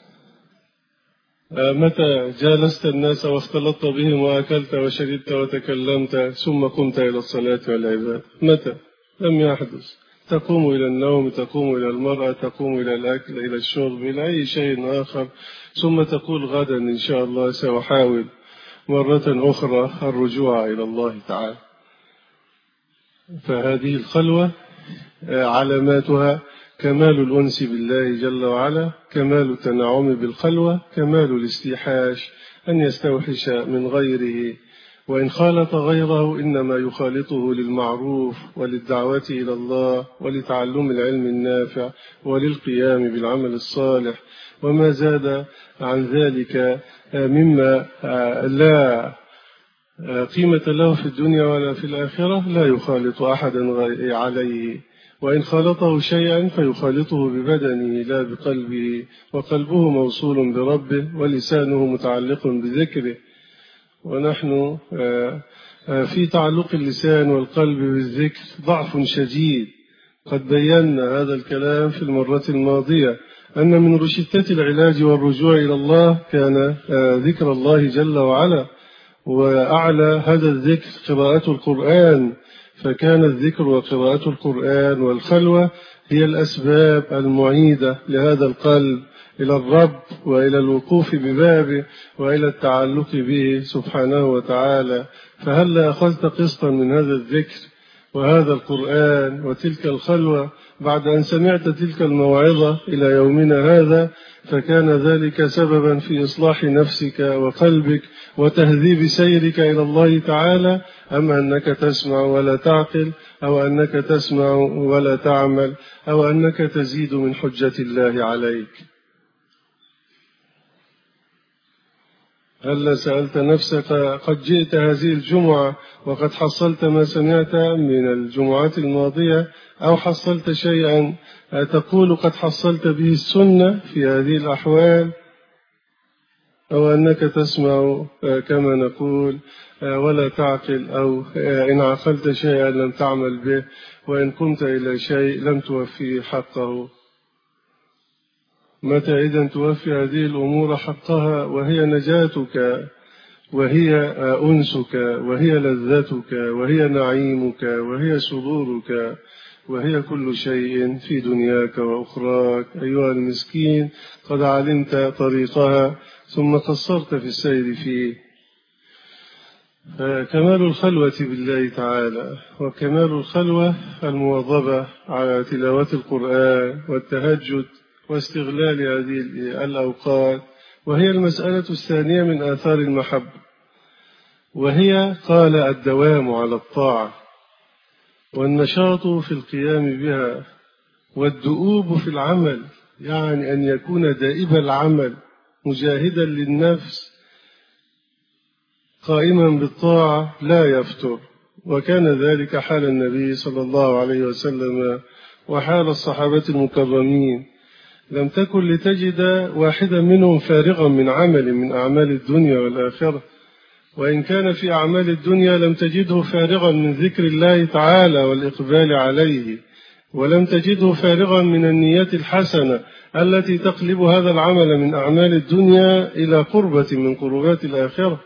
متى جالست الناس واختلطت بهم وأكلت وشربت وتكلمت ثم قمت إلى الصلاة والعبادة؟ متى؟ لم يحدث. تقوم إلى النوم، تقوم إلى المرأة، تقوم إلى الأكل، إلى الشرب، إلى أي شيء آخر، ثم تقول غدا إن شاء الله سأحاول مرة أخرى الرجوع إلى الله تعالى. فهذه الخلوة علاماتها كمال الأنس بالله جل وعلا، كمال التنعم بالخلوة، كمال الاستيحاش، أن يستوحش من غيره، وإن خالط غيره إنما يخالطه للمعروف وللدعوة إلى الله ولتعلم العلم النافع وللقيام بالعمل الصالح، وما زاد عن ذلك مما لا قيمة له في الدنيا ولا في الآخرة لا يخالط أحدا عليه، وإن خالطه شيئا فيخالطه ببدنه لا بقلبه، وقلبه موصول بربه ولسانه متعلق بذكره. ونحن في تعلق اللسان والقلب بالذكر ضعف شديد، قد بينا هذا الكلام في المرة الماضية، أن من روشتة العلاج والرجوع إلى الله كان ذكر الله جل وعلا، وأعلى هذا الذكر قراءة القرآن، فكان الذكر وقراءة القرآن والخلوة هي الأسباب المعيدة لهذا القلب إلى الرب وإلى الوقوف ببابه وإلى التعلق به سبحانه وتعالى. فهل أخذت قسطا من هذا الذكر وهذا القرآن وتلك الخلوة بعد أن سمعت تلك الموعظة إلى يومنا هذا؟ فكان ذلك سببا في إصلاح نفسك وقلبك وتهذيب سيرك إلى الله تعالى، أم أنك تسمع ولا تعقل، أو أنك تسمع ولا تعمل، أو أنك تزيد من حجة الله عليك؟ هل سألت نفسك قد جئت هذه الجمعة وقد حصلت ما سمعت من الجمعات الماضية، أو حصلت شيئا تقول قد حصلت به السنة في هذه الأحوال، أو أنك تسمع كما نقول ولا تعقل، أو إن عقلت شيئا لم تعمل به، وإن قمت إلى شيء لم توفي حقه؟ متى إذن توفي هذه الأمور حقها وهي نجاتك وهي أنسك وهي لذتك وهي نعيمك وهي سرورك وهي كل شيء في دنياك وأخراك؟ أيها المسكين، قد علمت طريقها ثم قصرت في السير فيه. كمال الخلوة بالله تعالى وكمال الخلوة المواظبة على تلاوة القرآن والتهجد واستغلال هذه الأوقات، وهي المسألة الثانية من آثار المحبة، وهي قال الدوام على الطاعة والنشاط في القيام بها والدؤوب في العمل، يعني أن يكون دائب العمل مجاهدا للنفس قائما بالطاعة لا يفتر وكان ذلك حال النبي صلى الله عليه وسلم وحال الصحابة المكرمين. لم تكن لتجد واحدا منهم فارغا من عمل من أعمال الدنيا والآخرة، وإن كان في أعمال الدنيا لم تجده فارغا من ذكر الله تعالى والإقبال عليه، ولم تجده فارغا من النية الحسنة التي تقلب هذا العمل من أعمال الدنيا إلى قربة من قربات الآخرة.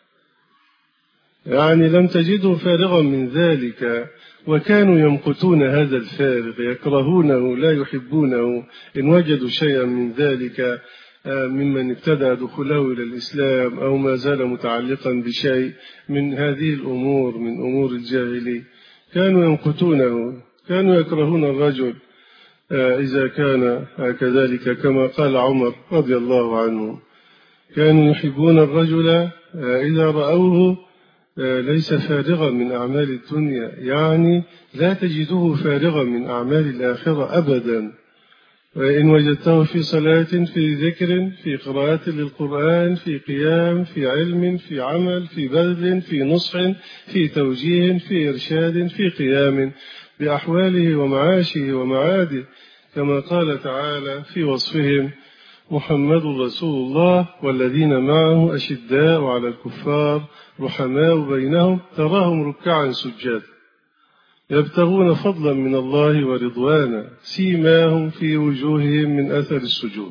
يعني لم تجده فارغا من ذلك، وكانوا يمقتون هذا الفارغ، يكرهونه لا يحبونه إن وجدوا شيئا من ذلك ممن ابتدأ دخوله إلى الإسلام أو ما زال متعلقا بشيء من هذه الأمور من أمور الجاهلية. كانوا يمقتونه، كانوا يكرهون الرجل إذا كان كذلك كما قال عمر رضي الله عنه، كانوا يحبون الرجل إذا رأوه ليس فارغا من أعمال الدنيا، يعني لا تجده فارغا من أعمال الآخرة أبدا. وإن وجدته في صلاة، في ذكر، في قراءة للقرآن، في قيام، في علم، في عمل، في بذل، في نصح، في توجيه، في إرشاد، في قيام بأحواله ومعاشه ومعاده، كما قال تعالى في وصفهم: محمد رسول الله والذين معه أشداء على الكفار رحماء بينهم تراهم ركعا سجدا يبتغون فضلا من الله ورضوانا سيماهم في وجوههم من أثر السجود.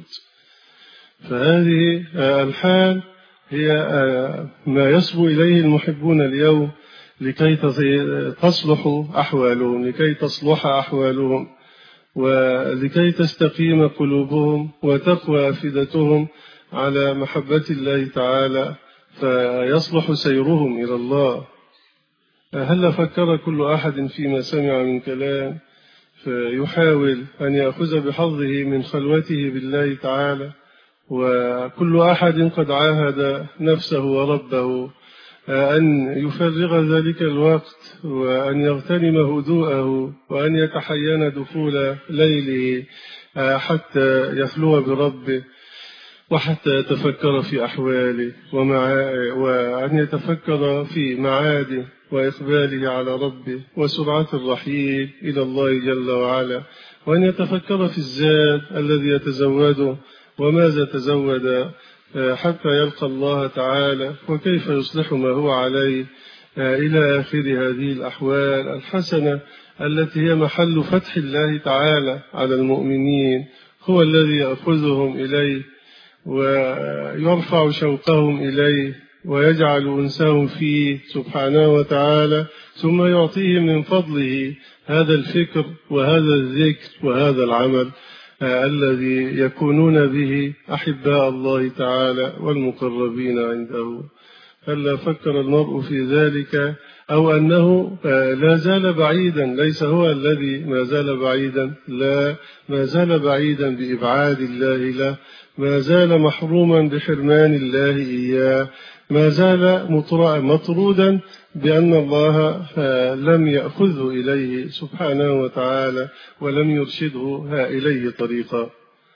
فهذه الحال هي ما يصبو إليه المحبون اليوم لكي تصلح أحوالهم، لكي تصلح أحوالهم، ولكي تستقيم قلوبهم وتقوى أفئدتهم على محبة الله تعالى، فيصلح سيرهم إلى الله. هل فكر كل أحد فيما سمع من كلام فيحاول أن يأخذ بحظه من خلوته بالله تعالى؟ وكل أحد قد عاهد نفسه وربه أن يفرغ ذلك الوقت وأن يغتنم هدوءه وأن يتحين دخول ليله حتى يخلو بربه، وحتى يتفكر في أحواله وأن يتفكر في معاده وإقباله على ربه وسرعة الرحيل إلى الله جل وعلا، وأن يتفكر في الزاد الذي يتزوده وماذا تزود حتى يلقى الله تعالى، وكيف يصلح ما هو عليه إلى آخر هذه الأحوال الحسنة التي هي محل فتح الله تعالى على المؤمنين. هو الذي يأخذهم إليه ويرفع شوقهم إليه ويجعل أنسهم فيه سبحانه وتعالى، ثم يعطيهم من فضله هذا الفكر وهذا الذكر وهذا العمل الذي يكونون به أحباء الله تعالى والمقربين عنده. هل فكر المرء في ذلك أو أنه لا زال بعيدا؟ ليس هو الذي ما زال بعيدا، لا، ما زال بعيدا بإبعاد الله له، ما زال محروما بحرمان الله إياه، ما زال مطرودا بأن الله لم يأخذه إليه سبحانه وتعالى ولم يرشده إليه طريقا.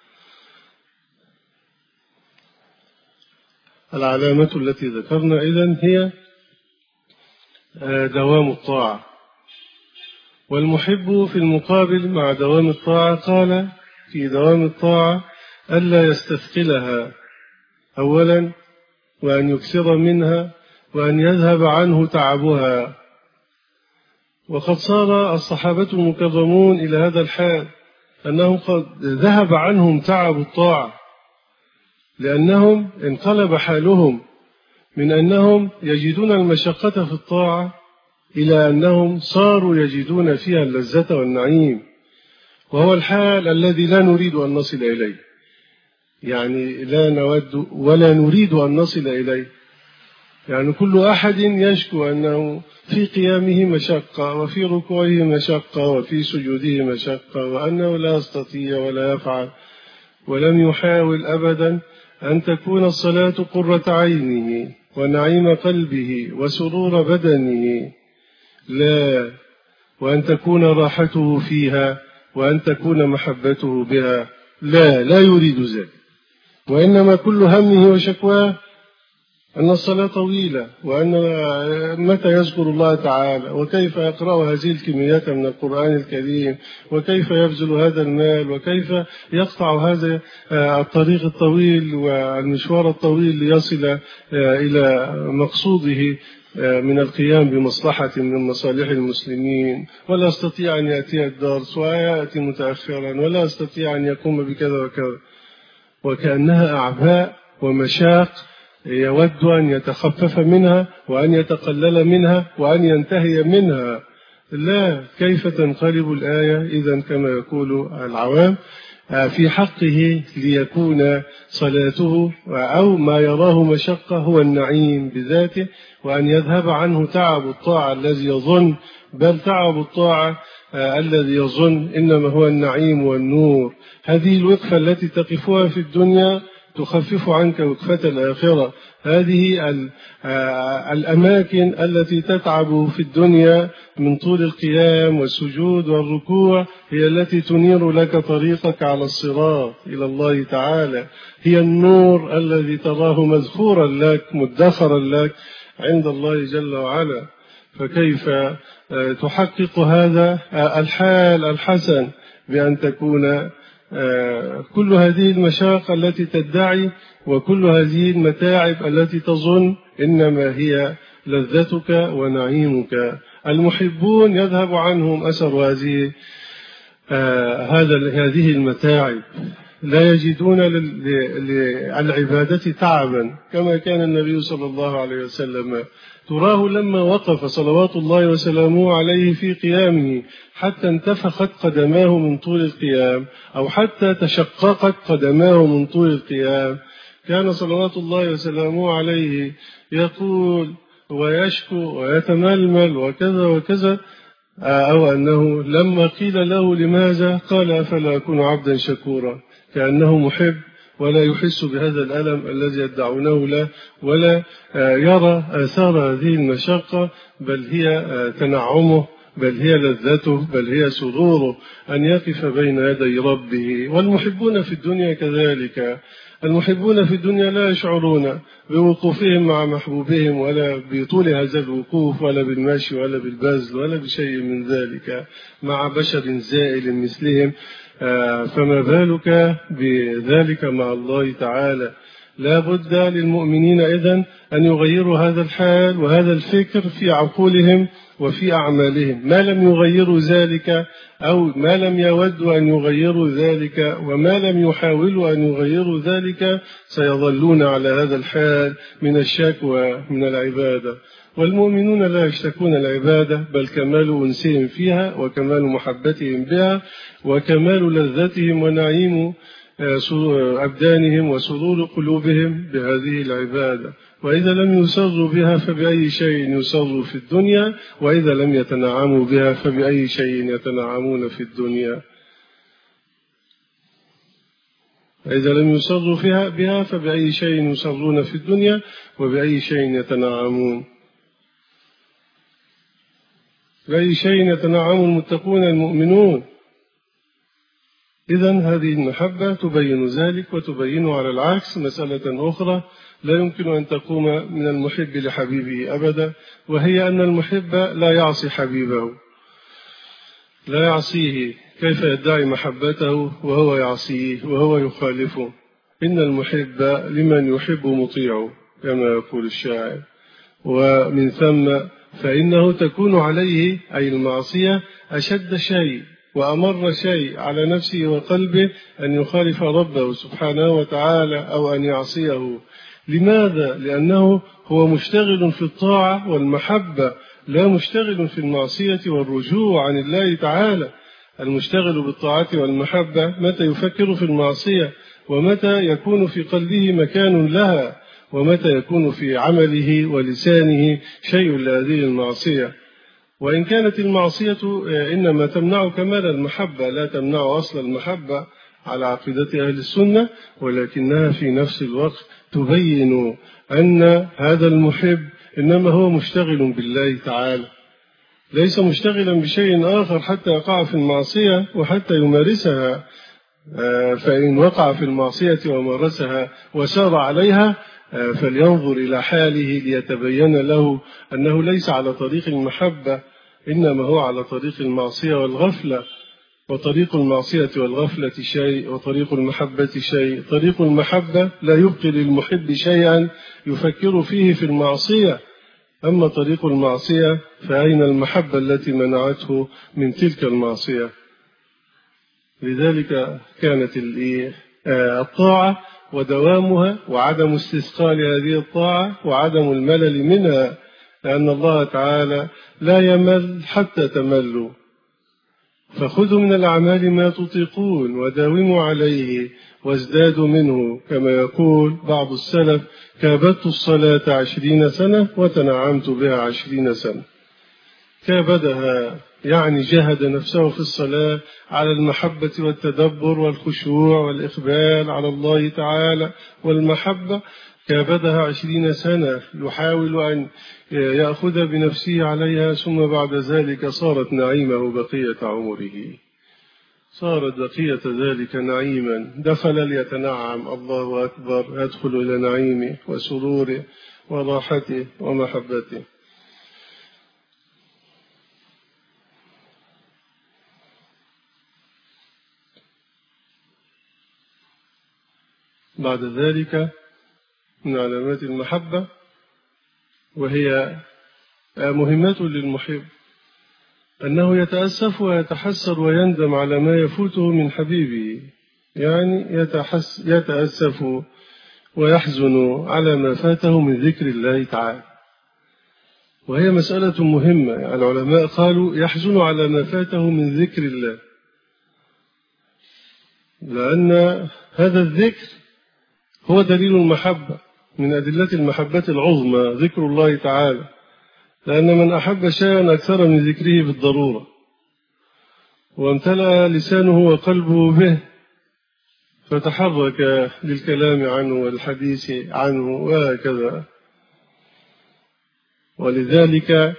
العلامة التي ذكرنا إذن هي دوام الطاعة. والمحب في المقابل مع دوام الطاعة قال في دوام الطاعة ألا يستثقلها أولا، وأن يكثر منها، وأن يذهب عنه تعبها. وقد صار الصحابة المكرمون إلى هذا الحال أنهم قد ذهب عنهم تعب الطاعة، لأنهم انقلب حالهم من أنهم يجدون المشقة في الطاعة إلى أنهم صاروا يجدون فيها اللذة والنعيم، وهو الحال الذي لا نريد أن نصل إليه، يعني لا نود ولا نريد أن نصل إليه. يعني كل أحد يشكو أنه في قيامه مشقة، وفي ركوعه مشقة، وفي سجوده مشقة، وأنه لا يستطيع ولا يفعل، ولم يحاول أبدا أن تكون الصلاة قرة عينه ونعيم قلبه وسرور بدنه، لا، وأن تكون راحته فيها وأن تكون محبته بها، لا يريد ذلك. وإنما كل همه وشكواه أن الصلاة طويلة، وأن متى يذكر الله تعالى، وكيف يقرأ هذه الكميات من القرآن الكريم، وكيف يبذل هذا المال، وكيف يقطع هذا الطريق الطويل والمشوار الطويل ليصل إلى مقصوده من القيام بمصلحة من مصالح المسلمين، ولا يستطيع أن يأتي الدرس ويأتي متأخرا، ولا يستطيع أن يقوم بكذا وكذا، وكأنها أعباء ومشاق يود أن يتخفف منها وأن يتقلل منها وأن ينتهي منها. لا، كيف تنقلب الآية إذن كما يقول العوام في حقه ليكون صلاته أو ما يراه مشقة هو النعيم بذاته، وأن يذهب عنه تعب الطاعة الذي يظن، بل تعب الطاعة الذي يظن إنما هو النعيم والنور. هذه الوقفة التي تقفها في الدنيا تخفف عنك وقفة الآخرة. هذه الأماكن التي تتعب في الدنيا من طول القيام والسجود والركوع هي التي تنير لك طريقك على الصراط إلى الله تعالى، هي النور الذي تراه مذخورا لك مدخرا لك عند الله جل وعلا. فكيف تحقق هذا الحال الحسن بأن تكون كل هذه المشاق التي تدعي وكل هذه المتاعب التي تظن إنما هي لذتك ونعيمك؟ المحبون يذهب عنهم أثر هذه المتاعب، لا يجدون للعبادة تعبا، كما كان النبي صلى الله عليه وسلم تراه لما وقف صلوات الله وسلامه عليه في قيامه حتى انتفخت قدماه من طول القيام، أو حتى تشققت قدماه من طول القيام، كان صلوات الله وسلامه عليه يقول ويشكو ويتململ وكذا وكذا، أو أنه لما قيل له لماذا قال أفلا أكون عبدا شكورا، كأنه محب ولا يحس بهذا الألم الذي يدعونه له، ولا يرى آثار هذه المشقة، بل هي تنعمه، بل هي لذته، بل هي سروره أن يقف بين يدي ربه. والمحبون في الدنيا كذلك، المحبون في الدنيا لا يشعرون بوقوفهم مع محبوبهم ولا بطول هذا الوقوف ولا بالمشي ولا بالبذل ولا بشيء من ذلك مع بشر زائل مثلهم، فما بالك بذلك مع الله تعالى؟ لا بد للمؤمنين إذن أن يغيروا هذا الحال وهذا الفكر في عقولهم وفي أعمالهم. ما لم يغيروا ذلك أو ما لم يودوا أن يغيروا ذلك وما لم يحاولوا أن يغيروا ذلك سيظلون على هذا الحال من الشكوى من العبادة. والمؤمنون لا يشتكون العبادة، بل كمال أنسهم فيها وكمال محبتهم بها وكمال لذتهم ونعيم أبدانهم وسرور قلوبهم بهذه العبادة. وإذا لم يسروا بها فبأي شيء يسروا في الدنيا، وإذا لم يتنعموا بها فبأي شيء يتنعمون في الدنيا. إذا لم يسروا بها فبأي شيء يسرون في الدنيا وبأي شيء يتنعمون. بأي شيء يتنعم المتقون المؤمنون. إذن هذه المحبة تبين ذلك، وتبين على العكس مسألة أخرى لا يمكن أن تقوم من المحب لحبيبه أبدا، وهي أن المحب لا يعصي حبيبه، لا يعصيه. كيف يدعي محبته وهو يعصيه وهو يخالفه؟ إن المحب لمن يحب مطيعه كما يقول الشاعر، ومن ثم فإنه تكون عليه أي المعصية أشد شيء وأمر شيء على نفسه وقلبه أن يخالف ربه سبحانه وتعالى أو أن يعصيه. لماذا؟ لأنه هو مشتغل في الطاعة والمحبة، لا مشتغل في المعصية والرجوع عن الله تعالى. المشتغل بالطاعة والمحبة متى يفكر في المعصية، ومتى يكون في قلبه مكان لها، ومتى يكون في عمله ولسانه شيء لهذه المعصية. وإن كانت المعصية إنما تمنع كمال المحبة، لا تمنع أصل المحبة على عقيدة أهل السنة، ولكنها في نفس الوقت تبين أن هذا المحب إنما هو مشتغل بالله تعالى، ليس مشتغلا بشيء آخر حتى يقع في المعصية وحتى يمارسها. فإن وقع في المعصية ومارسها وسار عليها فلينظر إلى حاله ليتبين له أنه ليس على طريق المحبة، إنما هو على طريق المعصية والغفلة. وطريق المعصية والغفلة شيء، وطريق المحبة شيء. طريق المحبة لا يبقي للمحب شيئا يفكر فيه في المعصية، أما طريق المعصية فأين المحبة التي منعته من تلك المعصية؟ لذلك كانت الطاعة ودوامها وعدم استثقال هذه الطاعة وعدم الملل منها، لأن الله تعالى لا يمل حتى تملوا. فخذوا من الأعمال ما تطيقون وداوموا عليه وازدادوا منه، كما يقول بعض السلف: كابدت الصلاة 20 سنة وتنعمت بها 20 سنة. كابدها يعني جهد نفسه في الصلاة على المحبة والتدبر والخشوع والإقبال على الله تعالى والمحبة، كابدها 20 سنة يحاول أن يأخذ بنفسه عليها، ثم بعد ذلك صارت نعيمه بقية عمره، صارت بقية ذلك نعيما. دخل ليتنعم، الله أكبر، يدخل إلى نعيمه وسروره وراحته ومحبته. بعد ذلك من علامات المحبة، وهي مهمة للمحب، أنه يتأسف ويتحسر ويندم على ما يفوته من حبيبه، يعني يتأسف ويحزن على ما فاته من ذكر الله تعالى. وهي مسألة مهمة، يعني العلماء قالوا يحزن على ما فاته من ذكر الله، لأن هذا الذكر هو دليل المحبة، من أدلة المحبة العظمى ذكر الله تعالى، لأن من أحب شيئا أكثر من ذكره بالضرورة، وامتلأ لسانه وقلبه به فتحرك للكلام عنه والحديث عنه وهكذا. ولذلك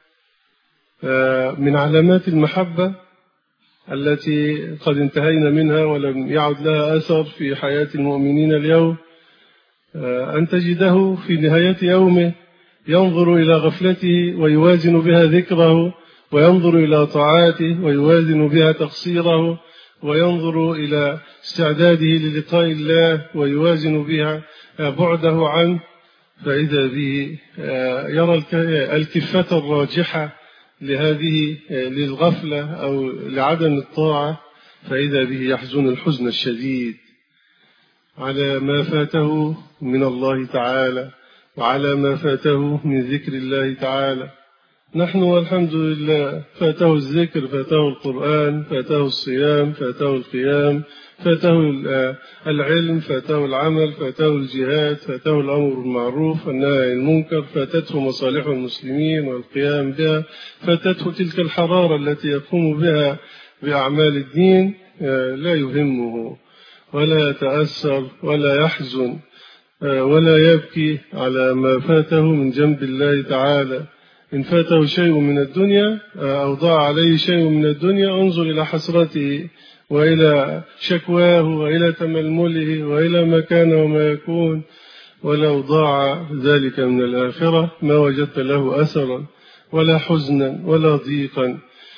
من علامات المحبة التي قد انتهينا منها ولم يعد لها أثر في حياة المؤمنين اليوم، أن تجده في نهاية يومه ينظر إلى غفلته ويوازن بها ذكره، وينظر إلى طاعاته ويوازن بها تقصيره، وينظر إلى استعداده للقاء الله ويوازن بها بعده عنه، فإذا به يرى الكفة الراجحة لهذه للغفلة أو لعدم الطاعة، فإذا به يحزن الحزن الشديد على ما فاته من الله تعالى وعلى ما فاته من ذكر الله تعالى. نحن والحمد لله فاته الذكر، فاته القرآن، فاته الصيام، فاته القيام، فاته العلم، فاته العمل، فاته الجهاد، فاته الأمر بالمعروف والنهي عن المنكر، فاتته مصالح المسلمين والقيام بها، فاتته تلك الحرارة التي يقوم بها بأعمال الدين. لا يهمه ولا يتأثر ولا يحزن ولا يبكي على ما فاته من جنب الله تعالى. إن فاته شيء من الدنيا أو ضاع عليه شيء من الدنيا انظر إلى حسرته وإلى شكواه وإلى تململه وإلى ما كان وما يكون. ولو ضاع ذلك من الآخرة ما وجدت له أثرا ولا حزنا ولا ضيقا.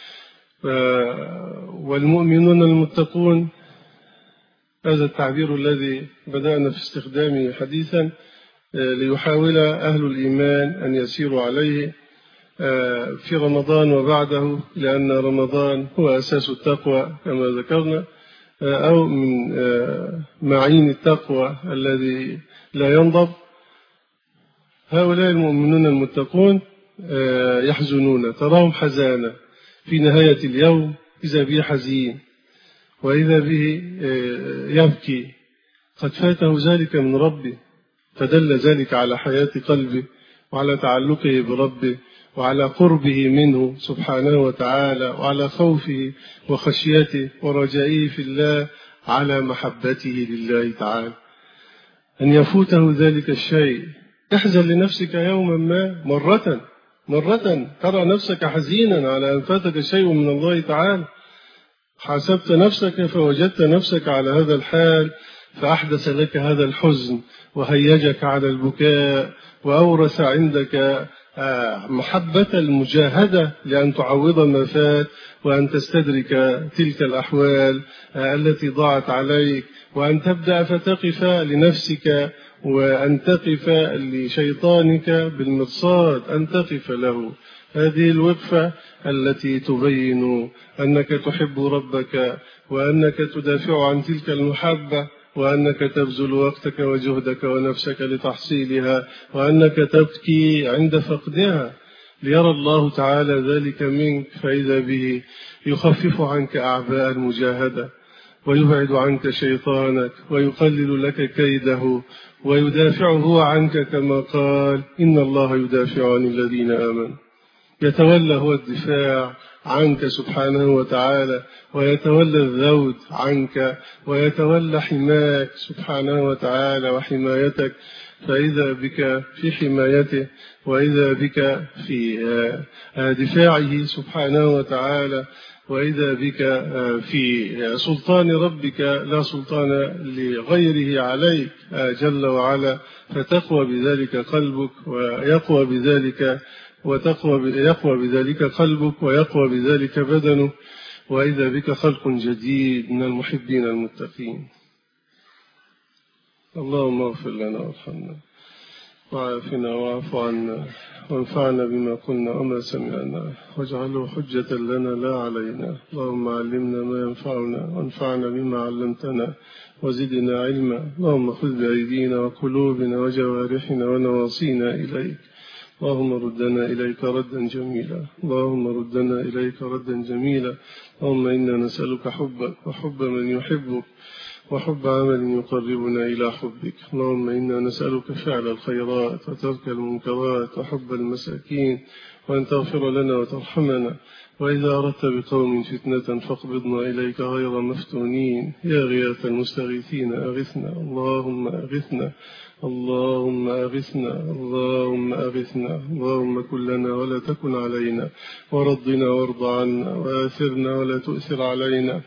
والمؤمنون المتقون، هذا التعبير الذي بدأنا في استخدامه حديثا ليحاول أهل الإيمان أن يسيروا عليه في رمضان وبعده، لأن رمضان هو أساس التقوى كما ذكرنا، أو من معين التقوى الذي لا ينضب. هؤلاء المؤمنون المتقون يحزنون، تراهم حزانا في نهاية اليوم، إذا به حزين وإذا به يبكي، قد فاته ذلك من ربه، فدل ذلك على حياة قلبه وعلى تعلقه بربه وعلى قربه منه سبحانه وتعالى، وعلى خوفه وخشيته ورجائه في الله، على محبته لله تعالى. أن يفوته ذلك الشيء، احزن لنفسك يوما ما مرة ترى نفسك حزينا على أن فاتك شيء من الله تعالى. حاسبت نفسك فوجدت نفسك على هذا الحال، فأحدث لك هذا الحزن وهيجك على البكاء وأورث عندك محبة المجاهدة لأن تعوض ما فات وأن تستدرك تلك الأحوال التي ضاعت عليك، وأن تبدأ فتقف لنفسك وأن تقف لشيطانك بالمرصاد، أن تقف له. هذه الوقفة التي تبين أنك تحب ربك وأنك تدافع عن تلك المحبة وأنك تبذل وقتك وجهدك ونفسك لتحصيلها وأنك تبكي عند فقدها، ليرى الله تعالى ذلك منك، فإذا به يخفف عنك أعباء المجاهدة ويبعد عنك شيطانك ويقلل لك كيده ويدافع هو عنك، كما قال إن الله يدافع عن الذين آمنوا. يتولى هو الدفاع عنك سبحانه وتعالى، ويتولى الذود عنك، ويتولى حماك سبحانه وتعالى وحمايتك، فإذا بك في حمايته وإذا بك في دفاعه سبحانه وتعالى، وإذا بك في سلطان ربك لا سلطان لغيره عليك جل وعلا، فتقوى بذلك قلبك ويقوى بذلك يقوى بذلك قلبك ويقوى بذلك بدنك، وإذا بك خلق جديد من المحبين المتقين. اللهم اغفر لنا وارحمنا وعافنا واعف عنا وانفعنا بما قلنا وما سمعنا واجعله حجة لنا لا علينا. اللهم علمنا ما ينفعنا وانفعنا بما علمتنا وزدنا علما. اللهم خذ بأيدينا وقلوبنا وجوارحنا ونواصينا إليك. اللهم ردنا إليك ردا جميلا. اللهم ردنا إليك ردا جميلا. اللهم إنا نسألك حبك وحب من يحبك وحب عمل يقربنا إلى حبك. اللهم إنا نسألك فعل الخيرات وترك المنكرات وحب المساكين، وأن تغفر لنا وترحمنا، وإذا أردت بقوم فتنة فاقبضنا إليك غير مفتونين. يا غياث المستغيثين أغثنا. اللهم أغثنا. اللهم أغثنا. اللهم أغثنا. اللهم كن لنا ولا تكن علينا، ورضنا وارض عنا، وآثرنا ولا تؤثر علينا،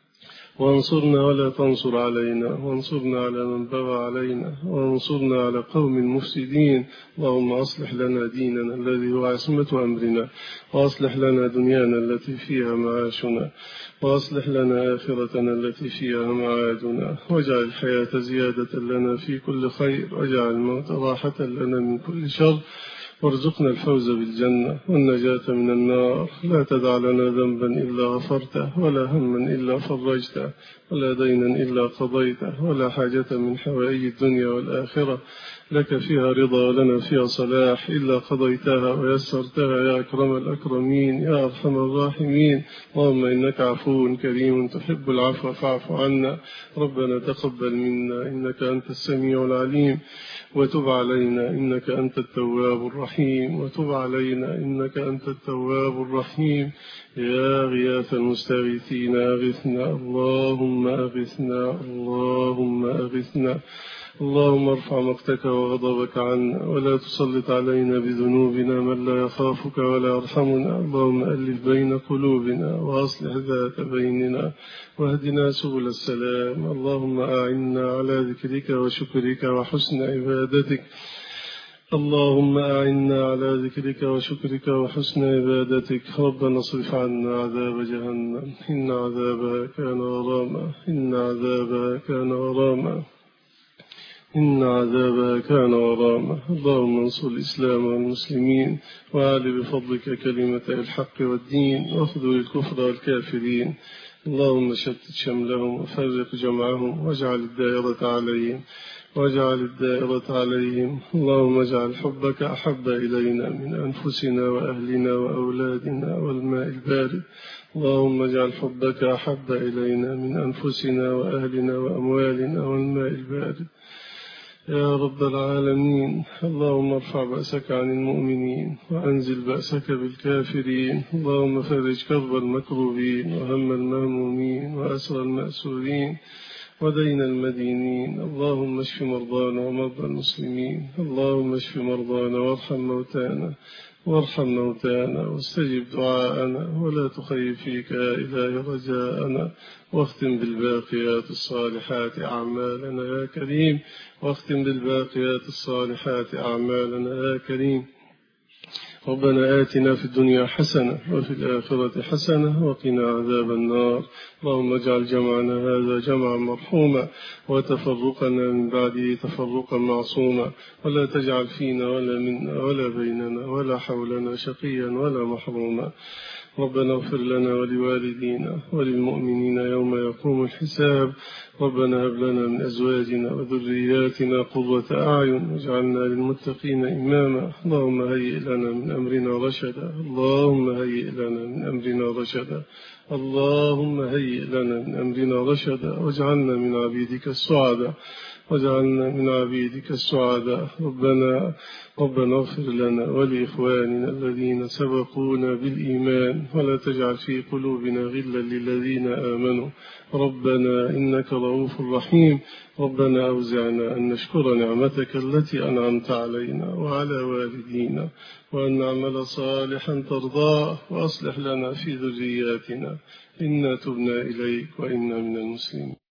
وانصرنا ولا تنصر علينا، وانصرنا على من بغى علينا، وانصرنا على قوم مفسدين. اللهم أصلح لنا ديننا الذي هو عصمة أمرنا، وأصلح لنا دنيانا التي فيها معاشنا، وأصلح لنا آخرتنا التي فيها معادنا، واجعل الحياة زيادة لنا في كل خير، واجعل الموت راحة لنا من كل شر، وارزقنا الفوز بالجنة والنجاة من النار. لا تدع لنا ذنبا إلا غفرته، ولا هما إلا فرجته، ولا دينا إلا قضيته، ولا حاجة من حوائج الدنيا والآخرة لك فيها رضا ولنا فيها صلاح إلا قضيتها ويسرتها يا أكرم الأكرمين يا أرحم الراحمين. اللهم إنك عفو كريم تحب العفو فاعف عنا. ربنا تقبل منا إنك أنت السميع العليم، وتب علينا إنك أنت التواب الرحيم، وتب علينا إنك أنت التواب الرحيم. يا غياث المستغيثين أغثنا. اللهم أغثنا. اللهم أغثنا. اللهم ارفع مقتك وغضبك عنا، ولا تسلط علينا بذنوبنا من لا يخافك ولا يرحمنا. اللهم ألف بين قلوبنا وأصلح ذات بيننا، واهدنا سبل السلام. اللهم أعنا على ذكرك وشكرك وحسن عبادتك. اللهم أعنا على ذكرك وشكرك وحسن عبادتك. ربنا اصرف عنا عذاب جهنم إن عذابها كان غراما. إن عذابها كان غراما. إن عذابها كان غراما. اللهم انصر الإسلام والمسلمين، وأعل بفضلك كلمة الحق والدين، واخذل الكفر والكافرين. اللهم شتت شملهم وفرق جمعهم، واجعل الدائرة عليهم. اللهم اجعل حبك أحب إلينا من أنفسنا وأهلنا وأولادنا والماء البارد. اللهم اجعل حبك أحب إلينا من أنفسنا وأهلنا وأموالنا والماء البارد يا رب العالمين. اللهم ارفع بأسك عن المؤمنين، وأنزل بأسك بالكافرين. اللهم فرج كرب المكروبين وهم المهمومين وأسر المأسورين. ودين المدينين. اللهم اشف مرضانا ومرضى المسلمين. اللهم اشف مرضانا وارحم موتانا واستجب دعاءنا، ولا تخيب فيك يا إلهي رجاءنا. واختم بالباقيات الصالحات أعمالنا يا كريم. واختم بالباقيات الصالحات أعمالنا يا كريم. ربنا آتنا في الدنيا حسنة وفي الآخرة حسنة وقنا عذاب النار. اللهم اجعل جمعنا هذا جمعا مرحوما، وتفرقنا من بعده تفرقا معصوما، ولا تجعل فينا ولا منا ولا بيننا ولا حولنا شقيا ولا محروما. ربنا اغفر لنا ولوالدينا وللمؤمنين يوم يقوم الحساب. ربنا هب لنا من أزواجنا وذرياتنا قرة أعين واجعلنا للمتقين إماما. اللهم هيئ لنا من أمرنا رشدا. اللهم هيئ لنا من أمرنا رشدا. اللهم هيئ لنا من أمرنا رشدا، واجعلنا من عبيدك السعداء. ربنا اغفر لنا ولإخواننا الذين سبقونا بالإيمان، ولا تجعل في قلوبنا غلا للذين آمنوا. ربنا إنك رؤوف رحيم. ربنا أوزعنا أن نشكر نعمتك التي أنعمت علينا وعلى والدينا، وأن نعمل صالحا ترضاه، وأصلح لنا في ذرياتنا إنا تبنا إليك وإنا من المسلمين.